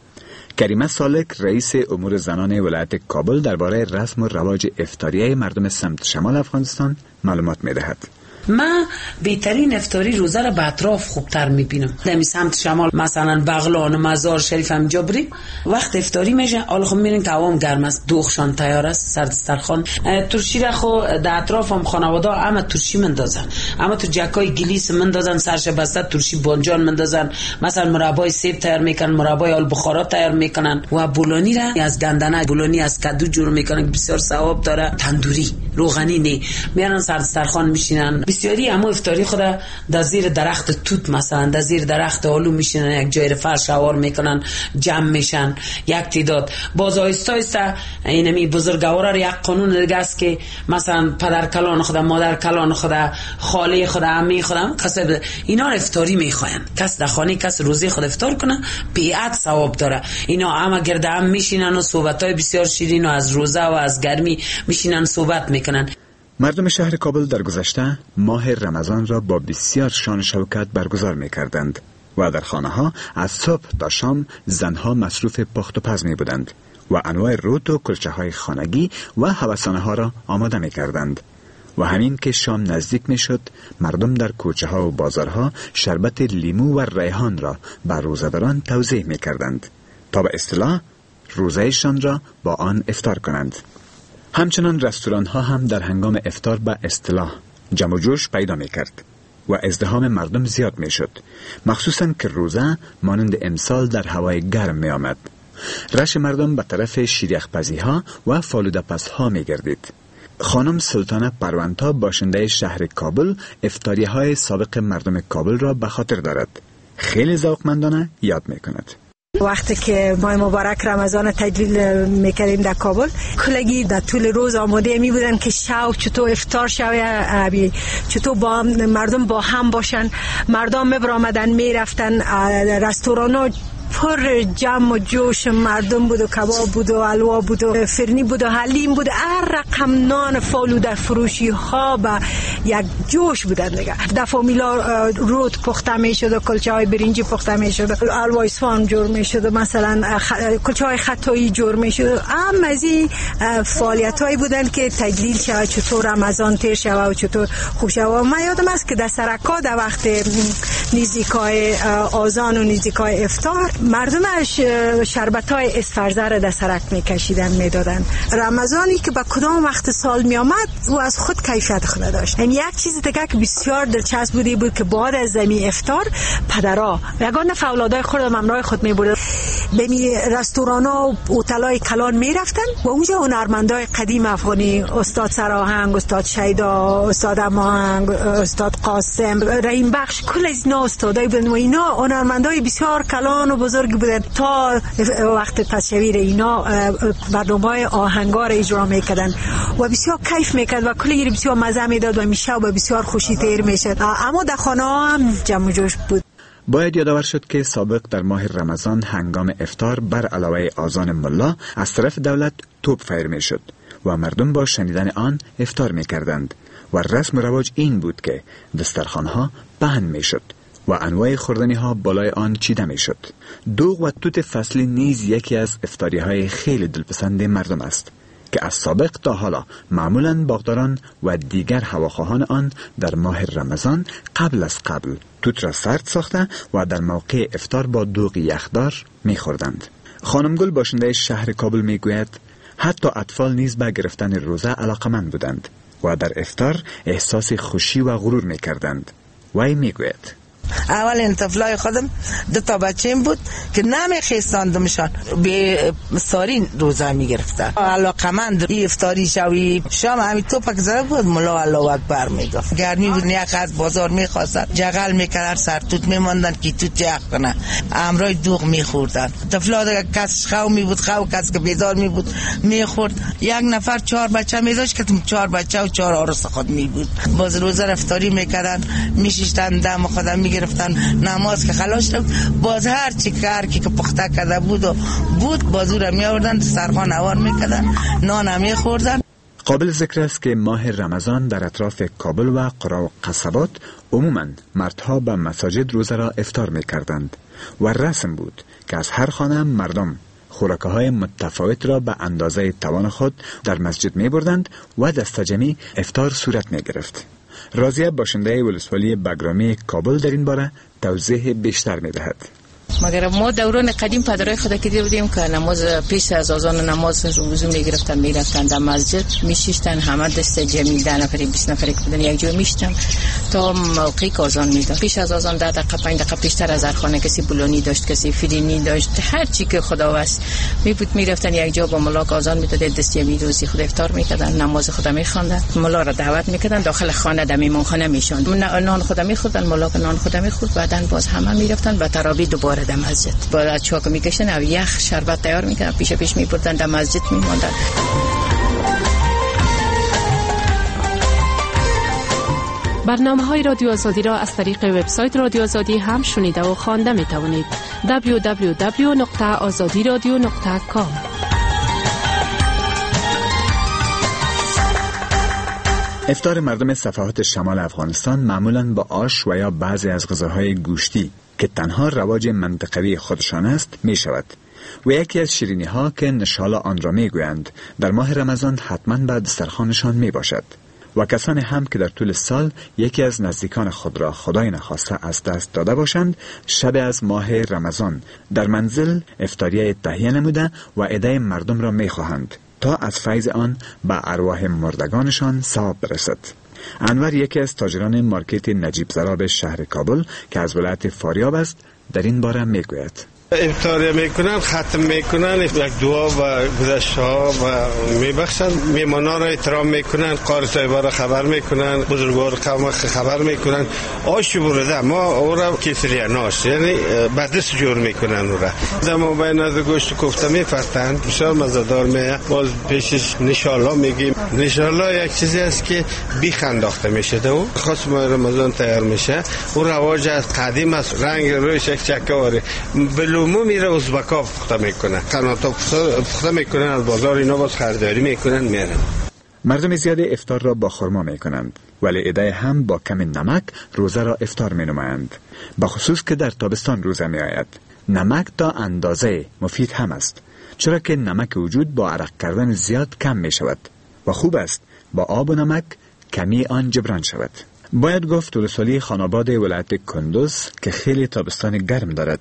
کریمه سالک رئیس امور زنان ولایت کابل درباره رسم و رواج افطاریه مردم سمت شمال افغانستان معلومات می دهد. من بهترین افطاری روزه را به اطراف خوبتر میبینم. در سمت شمال مثلا بغلان و مزار شریف هم جابری وقت افطاری میشه، حالا خب میرین که هوام گرم است، دوغشان تیار است، سر دسترخوان ترشی را خو در اطراف هم خانواده اما ترشی مندازن، اما تو جکای گلیس مندازن، سرش بسته ترشی بانجان مندازن، مثلا مربای سیب تیار میکنن، مربای آل بخارا تیار میکنن و بولانی را از گندنه بولانی از کدو جور میکنن که بسیار ثواب داره. تندوری روغنی نه میارن سر دسترخوان میشینن. بسیاری همو افطاری خود در زیر درخت توت مثلا در زیر درخت آلو میشینن، یک جای فرش سوار میکنن، جمع میشن یک تعداد. باز آیسته آیسته اینمی بزرگوارا را یک قانون دیگه است که مثلا پدر کلان خود، مادر کلان خود، خاله خود، عمه خود کس اینا را افطاری میخواین. کس در خانه کس روزی خود افطار کنه بیعت ثواب داره. اینا همه گرد هم میشینن و صحبتای بسیار شیرین و از روزه و از گرمی میشینن صحبت میکنن. مردم شهر کابل در گذشته ماه رمضان را با بسیار شان و شوکت برگزار می کردند و در خانه ها از صبح تا شام زنها مصروف پخت و پز می بودند و انواع روت و کلچه های خانگی و هوسانه ها را آماده می کردند و همین که شام نزدیک می شد مردم در کوچه ها و بازارها شربت لیمو و ریحان را بر روزداران توزیع می کردند تا به اصطلاح روزهشان را با آن افطار کنند. همچنان رستوران ها هم در هنگام افطار به اصطلاح جمع و جوش پیدا می کرد و ازدحام مردم زیاد می شد، مخصوصا که روزه مانند امسال در هوای گرم می آمد. رش مردم به طرف شیریخ‌پزی ها و فالوده پز ها می گردید. خانم سلطانه پروانتا باشنده شهر کابل افطاری های سابق مردم کابل را به خاطر دارد. خیلی ذوقمندانه یاد می کند. وقتی که ماه مبارک رمضان تجلیل میکردیم در کابل، کلگی در طول روز آماده می بودن که شب چطور افطار شوه، چطور با مردم با هم باشن. مردم میبرامدن میرفتن، رستوران ها پر جمع و جوش مردم بود و کباب بود و حلوا بود و فرنی بود و حلیم بود، هر رقم نان فالوده فروشی ها با یک جوش بودن دیگه. در فامیلا روت پخته می شد و کلچه های برنجی پخته می شد، حلوای اصفهان جور می شد، مثلا کلچه های خطایی جور می شد. هم از این فعالیت هایی بودن که تجلیل شود چطور رمضان تیر شود و چطور خوب شود. من یادم است که در سرکا در وقت نزدیکای آذان و نزدیکای افطار مردم شربت‌های اسفرزه را در سرک میکشیدن میدادن. رمضانی که به کدام وقت سال می آمد او از خود کیفیت خود داشت. این یک چیز دیگه که بسیار دلچسب بود که بعد از زمین افطار پدرها یگان فولادای خود همراه خود می بردن به رستورانا و هتل‌های کلان می رفتن و اونجا هنرمندای قدیم افغانی، استاد سراهنگ، استاد شیدا، استاد اماهنگ، استاد قاسم، رحیم بخش، کل از اینا استادای بودن و اینا هنرمندای بسیار کلان و بزرگ بودن. تا وقت تصویر اینا برنامه‌های آهنگار اجرا میکردن و بسیار کیف میکرد و کلی بسیار مزه میداد و میشه و بسیار خوشی تیر میشد. اما در خانه هم جمع جوش بود. باید یادآور شد که سابق در ماه رمضان هنگام افطار بر علاوه آذان ملا از طرف دولت توپ فیر میشد و مردم با شنیدن آن افطار میکردند و رسم و رواج این بود که دسترخوان‌ها پهن میشد و انواع خوردنی ها بالای آن چیده می شد. دوغ و توت فصلی نیز یکی از افطاری های خیلی دلپسند مردم است که از سابق تا حالا معمولاً باغداران و دیگر هواخواهان آن در ماه رمضان قبل توت را سرد ساخته و در موقع افطار با دوغ یخدار می خوردند. خانم گل باشنده شهر کابل می گوید حتی اطفال نیز به گرفتن روزه علاقمند بودند و در افطار احساس خوشی و غرور می کردند. وی می گوید اول این طفلای خودم 2 بچه‌ام بود که نمیخواستندمشان به سارین روزه میگرفتن. علاقمند این افطاری شوی شام همین توپک زده بود ملا الله اکبر میگفت. گرمی بود یک از بازار میخواستن جغل میکردن سرتوت میماندن که توت یخ کنه امرای دوغ میخوردن. طفلا دیگه کس خو می بود کس که بیدار می بود میخورد. یک نفر 4 بچه میداشت که 4 بچه و 4 عروس خود می بود. باز روزه افطاری میکردن میشیشتن دم خودم گرفتن نماز که خلاص شد باز هر چی کار که پخته کرده بود بازور می آوردن سرخوان اوار میکردن نان می خوردن. قابل ذکر است که ماه رمضان در اطراف کابل و قرا و قصبات عموماً مردها به مساجد روزه را افطار میکردند و رسم بود که از هر خانه مردم خوراک‌های متفاوت را به اندازه توان خود در مسجد می بردند و دستجمعی افطار صورت می گرفت. راضیه باشنده ولسوالی بگرامی کابل در این باره توضیح بیشتر می دهد. مگر ما دوران قدیم پدرای خود که دیده بودیم که نماز پیش از آذان نماز وضو میگرفتن میرفتن در مسجد میشیشتن همه دست جمعی 10 نفری 20 نفری که بودن یک جای میشتن تا موقعی که آذان میداد. پیش از آذان 10 دقیقه 5 دقیقه پیشتر از هر خانه کسی بولونی داشت کسی فرینی داشت هر چی که خدا واسه میبود میرفتن یک جا با ملاک آذان میداد دست جمعی روزی خود افطار میکردن نماز خود میخواندن ملا را دعوت میکردن داخل خانه در میمانخانه میشوند نان خود میخوردن ملاک نان خود میخورد بعدن باز همه میرفتن به تراویح دوباره در مسجد با چاک میکشن او یخ شربت تیار میکنن پیش میبردن در مسجد میموندن. برنامه‌های رادیو آزادی را از طریق وبسایت رادیو آزادی هم شنیده و خوانده میتوانید. www.azadiradio.com. افطار مردم صفحات شمال افغانستان معمولاً با آش و یا بعضی از غذاهای گوشتی که تنها رواج منطقوی خودشان است می شود و یکی از شیرینی ها که نشالا آن را می گویند در ماه رمضان حتما به دسترخوانشان می باشد و کسانی هم که در طول سال یکی از نزدیکان خود را خدای نخواسته از دست داده باشند شب از ماه رمضان در منزل افطاریه تهیه نموده و عده مردم را می خواهند تا از فیض آن به ارواح مردگانشان ثواب برسد. انور یکی از تاجران مارکت نجیب زراب شهر کابل که از ولایت فاریاب است در این باره میگوید. افطاری میکنن ختم میکنن یک دعا و گذشته ها و میبخشن میمانا را احترام میکنن قاری صاحبا را خبر میکنن بزرگوار قوم خبر میکنن آش برده ما او را کسری ناش یعنی بدست جور میکنن او را دم بین از گوشت کوفته میفرستن بسیار مزه‌دار میه باز پیشش نشالله میگیم نشالله یک چیزی است که بیخنداخته میشه و خاص ماه رمضان تیار میشه او رواج از قدیم است رنگ روش یک چکه بلومو میره ازبکا پخته میکنن قناتا پخته میکنن از بازار اینا باز خریداری میکنن میرن. مردم زیادی افطار را با خرما میکنند ولی عده هم با کم نمک روزه را افطار مینمایند به خصوص که در تابستان روزه میآید. نمک تا اندازه مفید هم است چرا که نمک وجود با عرق کردن زیاد کم میشود و خوب است با آب و نمک کمی آن جبران شود. باید گفت ولسوالی خاناباد ولایت کندوز که خیلی تابستان گرم دارد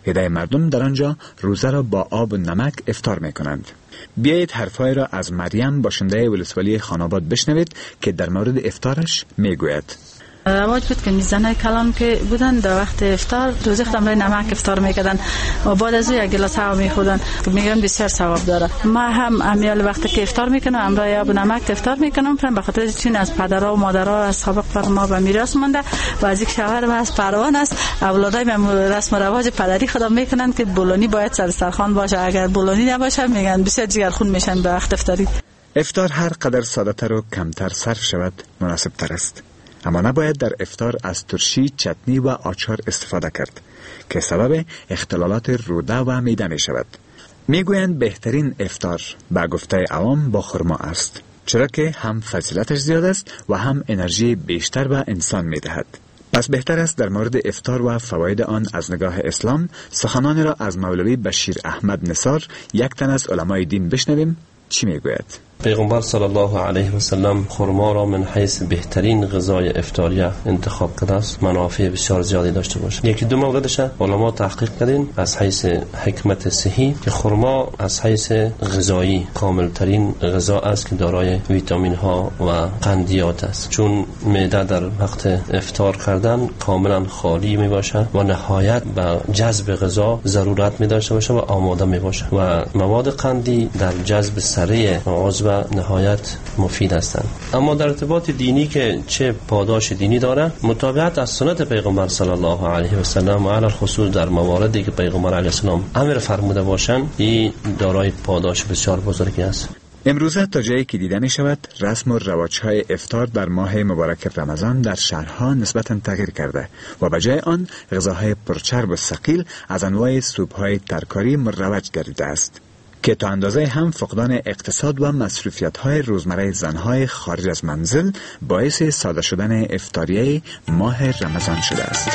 هدای مردم در آنجا روزه را با آب و نمک افطار می کنند. بیایید حرفهای را از مریم باشنده ولسوالی خاناباد بشنوید که در مورد افطارش می گوید. رواج بود که میزنای کلان که بودن در وقت افطار روزی خودم رای نمک افطار میکردن و بعد از یک گلاس هوا میخوردن. میگن بسیار ثواب داره. ما هم امیال وقتی که افطار میکنم امرای آب و نمک افطار میکنم، به خاطر چین از پدرها و مادرها از سابق پر ما به میراث مونده و از یک شوهر ما از پروان است. اولادای من رسم و رواج پدری خودم میکنن که بولونی باید سر سرخوان باشه، اگر بولونی نباشه میگن بسیار جگرخون میشن به وقت افطاری. افطار هر قدر ساده‌تر و کمتر صرف شود مناسب تر است. اما نباید در افطار از ترشی، چتنی و آچار استفاده کرد که سبب اختلالات روده و معده می شود. می گویند بهترین افطار به گفته عوام با خرما است، چرا که هم فضیلتش زیاد است و هم انرژی بیشتر به انسان می دهد. پس بهتر است در مورد افطار و فواید آن از نگاه اسلام سخنانی را از مولوی بشیر احمد نثار، یک تن از علمای دین، بشنویم چی می گوید. پیغمبر صلی الله علیه و سلم خرما را من حیث بهترین غذای افطاریه انتخاب کرده است، منافع بسیار زیادی داشته باشه. یکی دو موردش علما تحقیق کردن از حیث حکمت صحی که خرما از حیث غذایی کامل ترین غذا است که دارای ویتامین ها و قندیات است، چون معده در وقت افطار کردن کاملا خالی می باشه و نهایت به جذب غذا ضرورت می داشته باشه و آماده می باشه و مواد قندی در جذب سریع عضو نهایت مفید هستند. اما در ارتباط دینی که چه پاداش دینی داره، مطابقت از سنت پیغمبر صلی الله علیه و سلم و علی الخصوص در مواردی که پیغمبر علیه السلام امر فرموده باشند، این دارای پاداش بسیار بزرگی است. امروزه تا جایی که دیده می شود رسم و رواج‌های افطار در ماه مبارک رمضان در شهرها نسبتاً تغییر کرده و به جای آن غذاهای پرچرب و ثقیل از انواع سوپ‌های ترکاری مروج گردیده است که تا اندازه هم فقدان اقتصاد و مصروفیت‌های روزمره زن‌های خارج از منزل باعث ساده شدن افطاریه ماه رمضان شده است.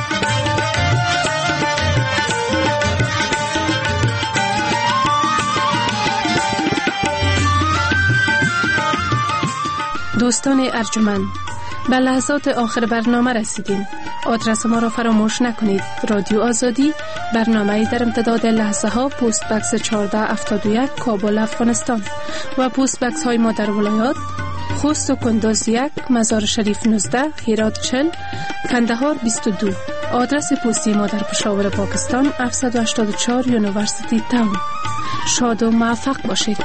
دوستان ارجمند، به لحظات آخر برنامه رسیدیم. آدرس ما را فراموش نکنید. رادیو آزادی، برنامه در امتداد لحظه ها، پست بکس 1471 کابل افغانستان و پست بکس های ما در ولایات خوست و کندوز 1، مزار شریف 19، هرات 40، کندهار 22. آدرس پستی ما در پشاور پاکستان 784 یونیورسیتی تاون. شاد و موفق باشید.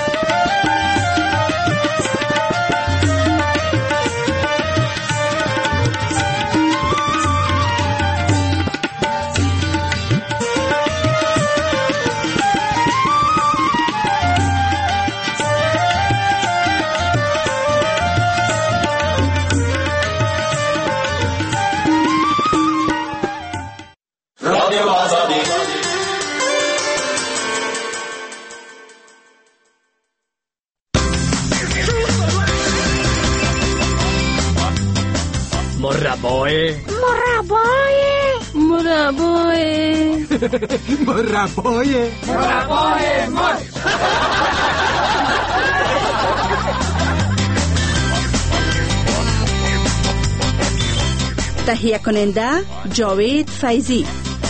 تهیه کننده جاوید فیضی.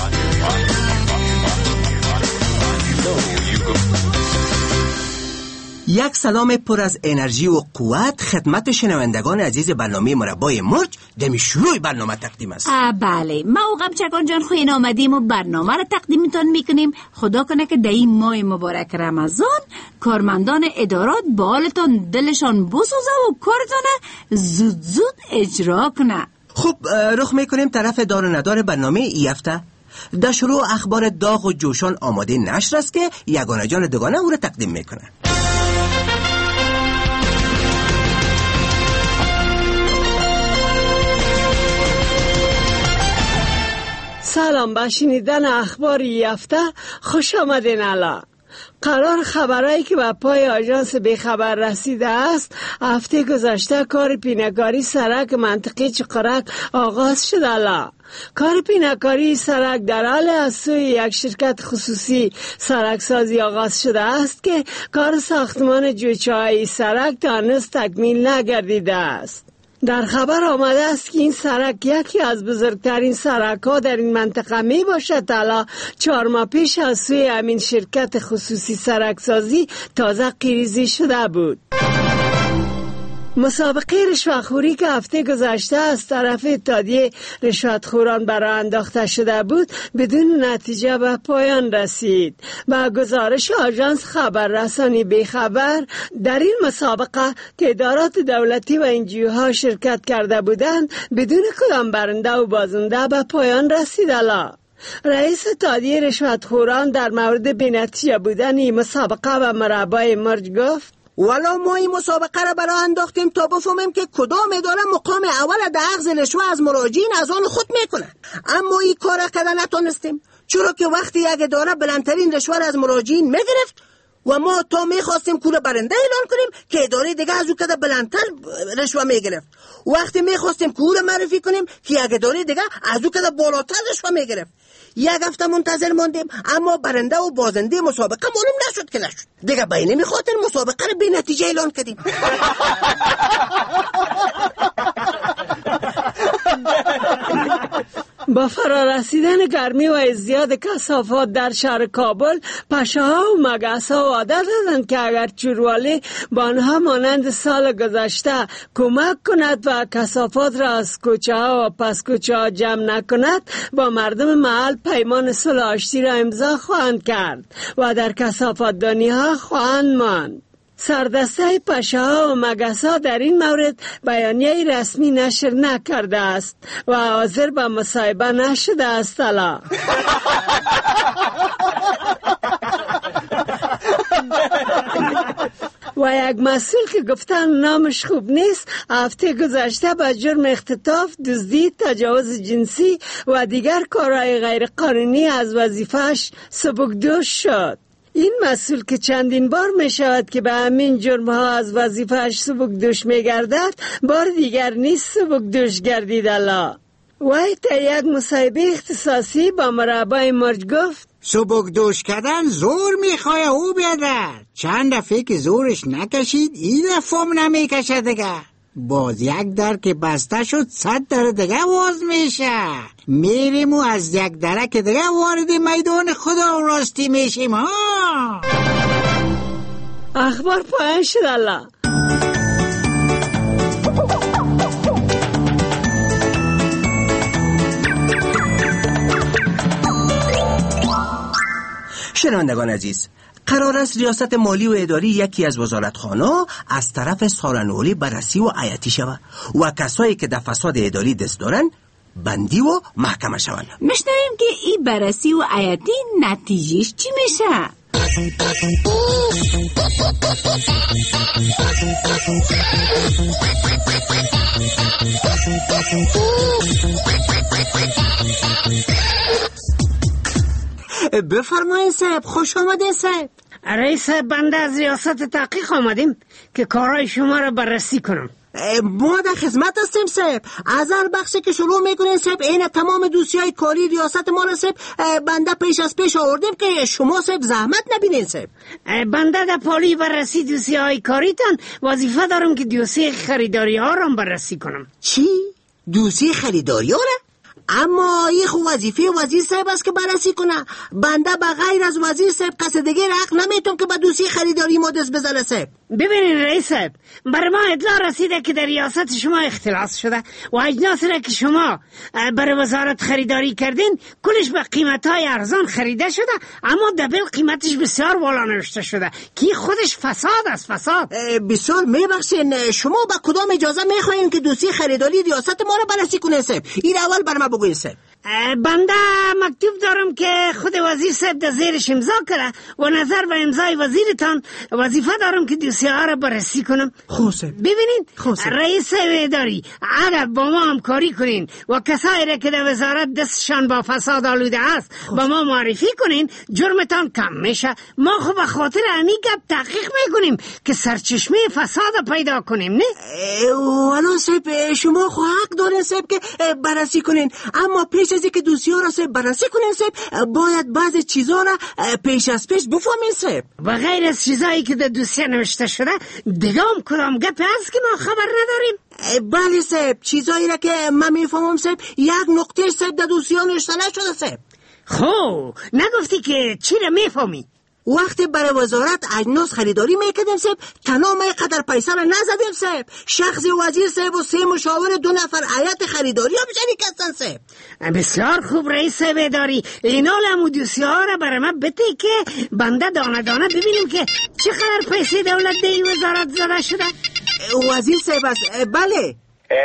یک سلام پر از انرژی و قوت خدمت شنوندگان عزیز برنامه مربای مرج دمی شروع برنامه تقدیم است. بله، ما و غمچکان جان خوین آمدیم و برنامه را تقدیمتان میکنیم. خدا کنه که در این ماه مبارک رمضان کارمندان ادارات بالتان دلشان بسوزه و کارتان زود زود اجرا کنه. خب رخ میکنیم طرف دار و ندار برنامه ای هفته. در شروع اخبار داغ و جوشان آماده نشر است که یگانه جان دوگانه او را تقدیم میکنه. سلام، به شنیدن اخبار یافته خوش آمدین. الا قرار خبرایی که به پای آژانس بیخبر رسیده است، هفته گذشته کار پینه‌کاری سرک منطقه چقرک آغاز شده. الا کار پینه‌کاری سرک در حال از سوی یک شرکت خصوصی سرک سازی آغاز شده است که کار ساختمان جوچه‌های سرک تا هنوز تکمیل نگردیده است. در خبر آمده است که این سرک یکی از بزرگترین سرک ها در این منطقه می باشد. حالا 4 ماه پیش از سوی همین شرکت خصوصی سرکسازی تازه قیریزی شده بود. مسابقه رشوتخوری که هفته گذشته از طرف اتحادیه رشوتخوران برای انداخته شده بود بدون نتیجه به پایان رسید. با گزارش آژانس خبررسانی بیخبر، در این مسابقه که ادارات دولتی و انجیوها شرکت کرده بودند بدون کدام برنده و بازنده به پایان رسید. رئیس اتحادیه رشوتخوران در مورد بی‌نتیجه بودن این مسابقه و مربای مرج گفت: والا ما این مسابقه را برای انداختیم تا بفهمیم که کدام اداره مقام اول در اخذ رشوه از مراجعین از آن خود میکنه. اما این کار را کردن نتونستیم، چرا که وقتی یک اداره بلندترین رشوه را از مراجعین میگرفت و ما تا میخواستیم کور برنده اعلان کنیم که اداره دیگه از او کده بلندتر رشوه میگرفت. وقتی میخواستیم کور معرفی کنیم که یک اداره دیگه از او کده بالاتر رشوه میگرفت. 1 هفته منتظر ماندیم اما برنده و بازنده مسابقه معلوم نشد که نشد. دیگه به این خاطر مسابقه رو بی نتیجه اعلان کردیم. با فرارسیدن گرمی و ازدیاد کثافات در شهر کابل، پشه‌ها و مگس‌ها وعده دادند که اگر چوروالی با آنها مانند سال گذشته کمک کند و کثافات را از کوچه‌ها و پس کوچه‌ها جمع نکند، با مردم محل پیمان صلح آشتی را امضا خواهند کرد و در کثافات دانی‌ها خواهند ماند. سردسته پشه‌ها و مگس‌ها در این مورد بیانیه رسمی نشر نکرده است و حاضر به مصاحبه نشده است. و یک مسئول که گفتن نامش خوب نیست، هفته گذشته به جرم اختطاف، دزدی، تجاوز جنسی و دیگر کارهای غیر قانونی از وظیفه‌اش سبکدوش شد. این مسئول که چندین بار می شود که به همین جرم ها از وظیفه‌اش سبکدوش می گردد، بار دیگر نیست سبکدوش گردید. وی تا یک مصاحبه اختصاصی با مربای مرج گفت: سبکدوش کردن زور میخواه او بیادر. چند دفعه که زورش نکشید این دفعه نمیکشه دیگه. باز یک در که بسته شد 100 در دیگه باز میشه. میریم و از یک در که دیگه وارد میدان خدا راستی میشیم. اخبار پایان شد. شنوندگان عزیز، قرار است ریاست مالی و اداری یکی از وزارتخانه‌ها از طرف سالنولی بررسی و عیاتی شود و کسایی که در فساد اداری دست دارن بندی و محکمه شوند. میشنویم که این بررسی و عیاتی نتیجهش چی میشه؟ بفرمایید صاحب، خوش آمده صاحب. رئیس صاحب، بنده از ریاست تحقیق آمدیم که کارهای شما را بررسی کنم. ما در خدمت هستیم صاحب. از هر بخشی که شروع میکنین صاحب، این تمام دوسیای کاری ریاست ما را صاحب بنده پیش آوردیم که شما صاحب زحمت نبینین صاحب. بنده در پالی بررسی دوسیای کاریتان وظیفه دارم که دوسیه خریداری ها را بررسی کنم. چی؟ دوسیه خریداری ها را؟ اما این خو وظیفه وزیر صاحب است که بررسی کنه. بنده بغیر از وزیر صاحب کس دیگه حق نمیتونم که به دوسیه خریداری ما دست بزنه صاحب. ببینید رئیس صاحب، برای ما اطلاع رسیده که در ریاست شما اختلاس شده و اجناس را که شما برای وزارت خریداری کردین کلش به قیمت‌های ارزان خریده شده، اما دبل قیمتش بسیار بالا نوشته شده که خودش فساد است. فساد. بسیار میبخشین، شما با کدام اجازه میخواین که دوسیه خریداری ریاست ما را بررسی کنه صاحب؟ این اول بر ما بگوین صاحب. بنده مکتوب دارم که خود وزیر صاحب در زیرش امضا کرده و نظر به امضای وزیرتان وظیفه دارم که دوسیه ها را بررسی کنم. ببینید رئیس اداری، اگر با ما همکاری کنین و کسایی را که در وزارت دستشان با فساد آلوده است با ما معرفی کنین، جرمتان کم میشه. ما خب به خاطر همین گپ تحقیق میکنیم که سرچشمه فساد پیدا کنیم. نه والا صاحب، شما خو حق دارین صاحب که بررسی کنین، اما پیش از اینکه دوسیه را صاحب بررسی کنین صاحب باید بعضی چیزا را پیش بفهمین صاحب. و غیر از چیزایی که در دوسیه نوشته شده دیگه هم کدام گپ هست که ما خبر نداریم؟ بله صاحب، چیزایی را که من میفهمم صاحب یک نقطه صاحب در دوسیان نوشته نشده صاحب. خب نگفتی که چی را میفهمی؟ وقتی برای وزارت اجناس خریداری میکردیم صاحب، تمام قدر پیسه را نزدیم صاحب. شخص وزیر صاحب و 3 مشاور 2 نفر هیئت خریداری هم شریک هستن صاحب. بسیار خوب رئیس صاحب اداری، اینا لمو دوسیه ها را برای من بده که بنده دانه دانه ببینیم که چقدر پیسه دولت در این وزارت زده شده. وزیر صاحب است. بله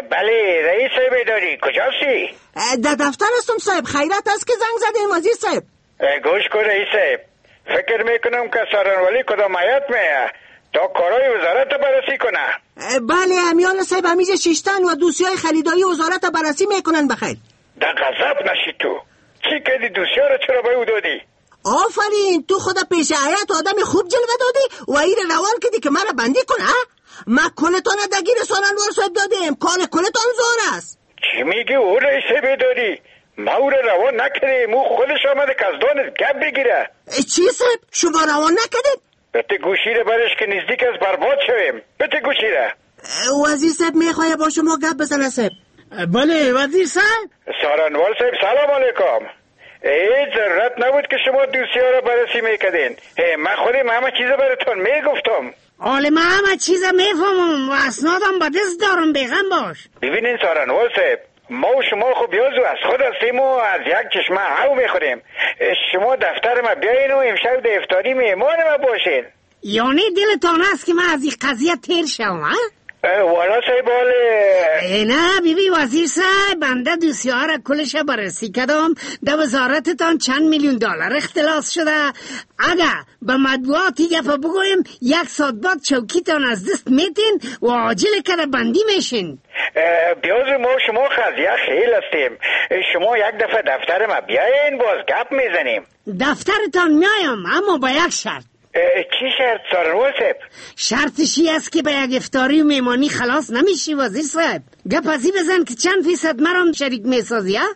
بله رئیس صاحب اداری، کجاستی؟ در دفتر هستم صاحب. خیرت است که زنگ زدین وزیر صاحب. گوش کن رئیس صاحب، فکر میکنم که سارنوالی کدام هیئت میه تا کارهای وزارت بررسی کنه. بله امیال صاحب، همیشه شیشتن و دوسیای خریداری وزارت بررسی میکنن. بخیر در غضب نشی تو. چی کردی دوسیه رو چرا به او دادی؟ آفرین، تو خدا پیش هیئت آدم خوب جلوه دادی و این روان کردی که مرا بندی کنه. ما کلتان دگیر سارنوال صاحب دادیم، کار کلتان زور است. چی میگی او رئیس صاحب اداری؟ ما او رو روان نکردیم، او خودش آمده که از دانت گپ بگیره. چی صاحب؟ شما روان نکردید؟ بته گوشی رو برش که نزدیک از برباد شویم. بته گوشی رو. وزیر صاحب میخواه با شما گپ بزنه صاحب. بله وزیر صاحب. سارنوال صاحب سلام علیکم. هیچ ضرورت نبود که شما دوسیه رو بررسی میکردین. من خودم همه چیز براتون میگفتم. آله من همه چیز میفهمم و اسنادم با دست دارم، بیغم باش. ببینین سارنوال صاحب، ما و شما خب بیازو از خود هستیم و از یک چشمه هاو میخوریم. شما دفتر ما بیاین و امشب در افطاری میهمان ما باشین. یعنی دلتان است که من از این قضیه تیر شوم ها؟ والا صاحب باله. نه بیبی وزیر صاحب، بنده دوسیه ها را کلش بررسی کردم. در وزارتتان چند میلیون دلار اختلاس شده. اگر به مطبوعاتی گفت بگویم 1 ساعت بعد چوکیتان از دست میتین و عاجل کده بندی میشین. بیازو ما شما قضیه خیلی هستیم. شما یک دفعه دفتر ما بیاین باز گپ میزنیم. دفترتان میایم اما با یک شرط. چی شرط سارنوال صاحب؟ شرطشی است که به یک افطاری و میمانی خلاص نمیشی وزیر صاحب. گپ ازی بزن که چند فیصد مرام شریک میسازی ها؟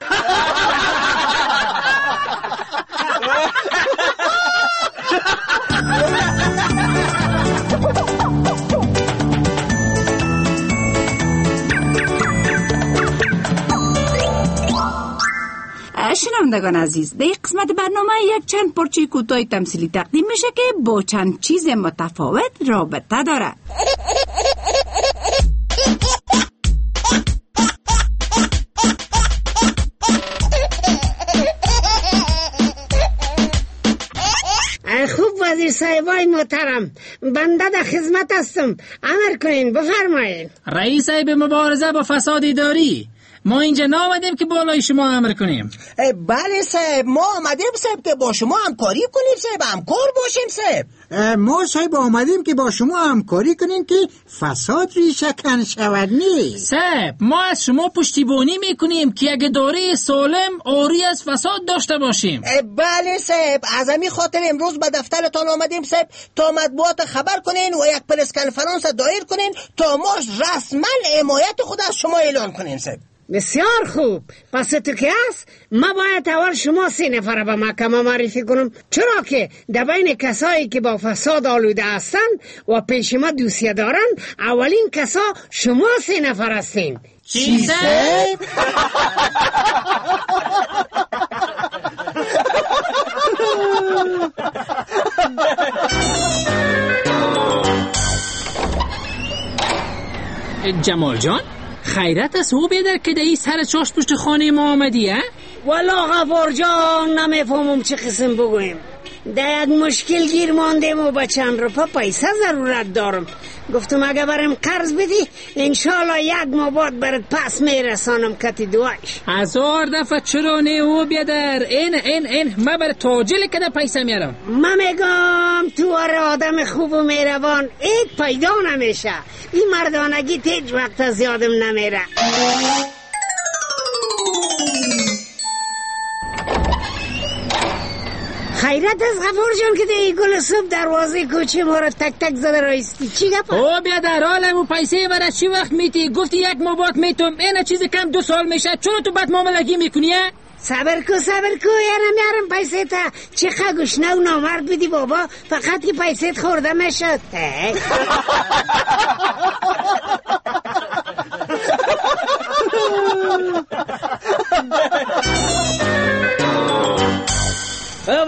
شنوندگان عزیز، در قسمت برنامه یک چند پارچه کوتاه تمثیلی تقدیم میشه که با چند چیز متفاوت رابطه داره. خوب وزیر صاحبای محترم، بنده در خدمت هستم، امر کنین بفرمایید. رئیس صاحب مبارزه با فساد اداری، ما اینجا نامدیم که بالای شما امر کنیم. بله صاحب، ما آمدیم صاحب که با شما همکاری کنیم صاحب، همکار باشیم صاحب. ما صاحب آمدیم که با شما همکاری کنیم که فساد ریشه کن شود. نیست صاحب، ما از شما پشتیبانی میکنیم که یک اداره سالم آری از فساد داشته باشیم. بله صاحب، از همین خاطر امروز به دفترتان آمدیم صاحب تا مطبوعات خبر کنین و یک پرس کنفرانس دایر کنین تا ما رسما حمایت خود از شما اعلان کنیم صاحب. بسیار خوب. پس تو که هست ما باید اول شما 3 نفر به محکمه معرفی کنم، چرا که در بین کسایی که با فساد آلوده هستن و پیش ما دوسیه دارن اولین کسا شما 3 نفر هستین. چی صاحب؟ جمال جان، خیرت است او بیدر که دهی سر چاش پشت خانه ما آمدی ها؟ والا غفار جان نمیفهمم چه قسم بگویم. در یک مشکل گیر ماندیم و به چند روپا پیسه ضرورت دارم. گفتم اگه برم قرض بدی انشالله 1 ماه بعد برات پس میرسانم کتی دواش. 1000 دفعه چرا نه او بیدر، این ما بر تاجل کده پیسه میارم. من میگم تو آدم خوب و میروان ایت پیدا نمیشه. این مردانگی هیچ وقت از یادم نمیره. خیرت از غفور جان که دی گل صبح دروازه کوچه ما را تک تک زده رایستی. چی گفت؟ او بیا در حالم و پیسه برای چی وقت میتی؟ گفتی 1 ماه بعد میتم. این چیز کم 2 سال میشه. چرا تو بد معاملگی میکنی؟ صبر کو یارم پیسه تا چه گوشنه و نامرد بدی بابا، فقط که پیسه خورده میشد.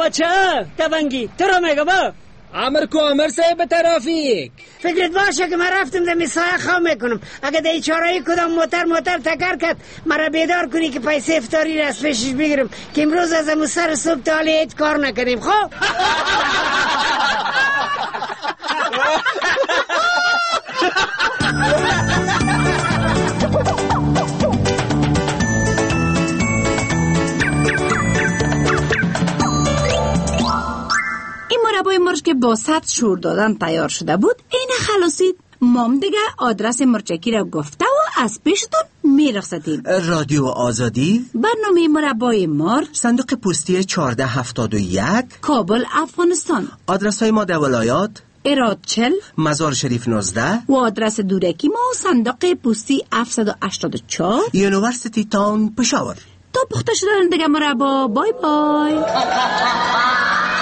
چه تفنگی تو را میگه با امر کو امر صاحب ترافیک فکرت باشه که من رفتم در میسایه خواه میکنم. اگه در چارایی کدام موتر تکر کرد مرا بیدار کنی که پیسه افطاری را از پیشش بگیرم که امروز از امو سر صبح تا حالی هیچ کار نکنیم. خب مربای مرچ که با 100 شور دادن تیار شده بود این خلاصید. مام دیگه آدرس مرچکی را گفته و از پیشتون میرخصتیم. رادیو آزادی، برنامه مربای مرچ، صندوق پستی 1471 کابل افغانستان. آدرس های ما در ولایات ایراد 40 مزار شریف 19 و آدرس دورکی ما صندوق پستی 784 یونیورسیتی تاون پشاور. تا پخته شدن دیگه مربا. بای بای.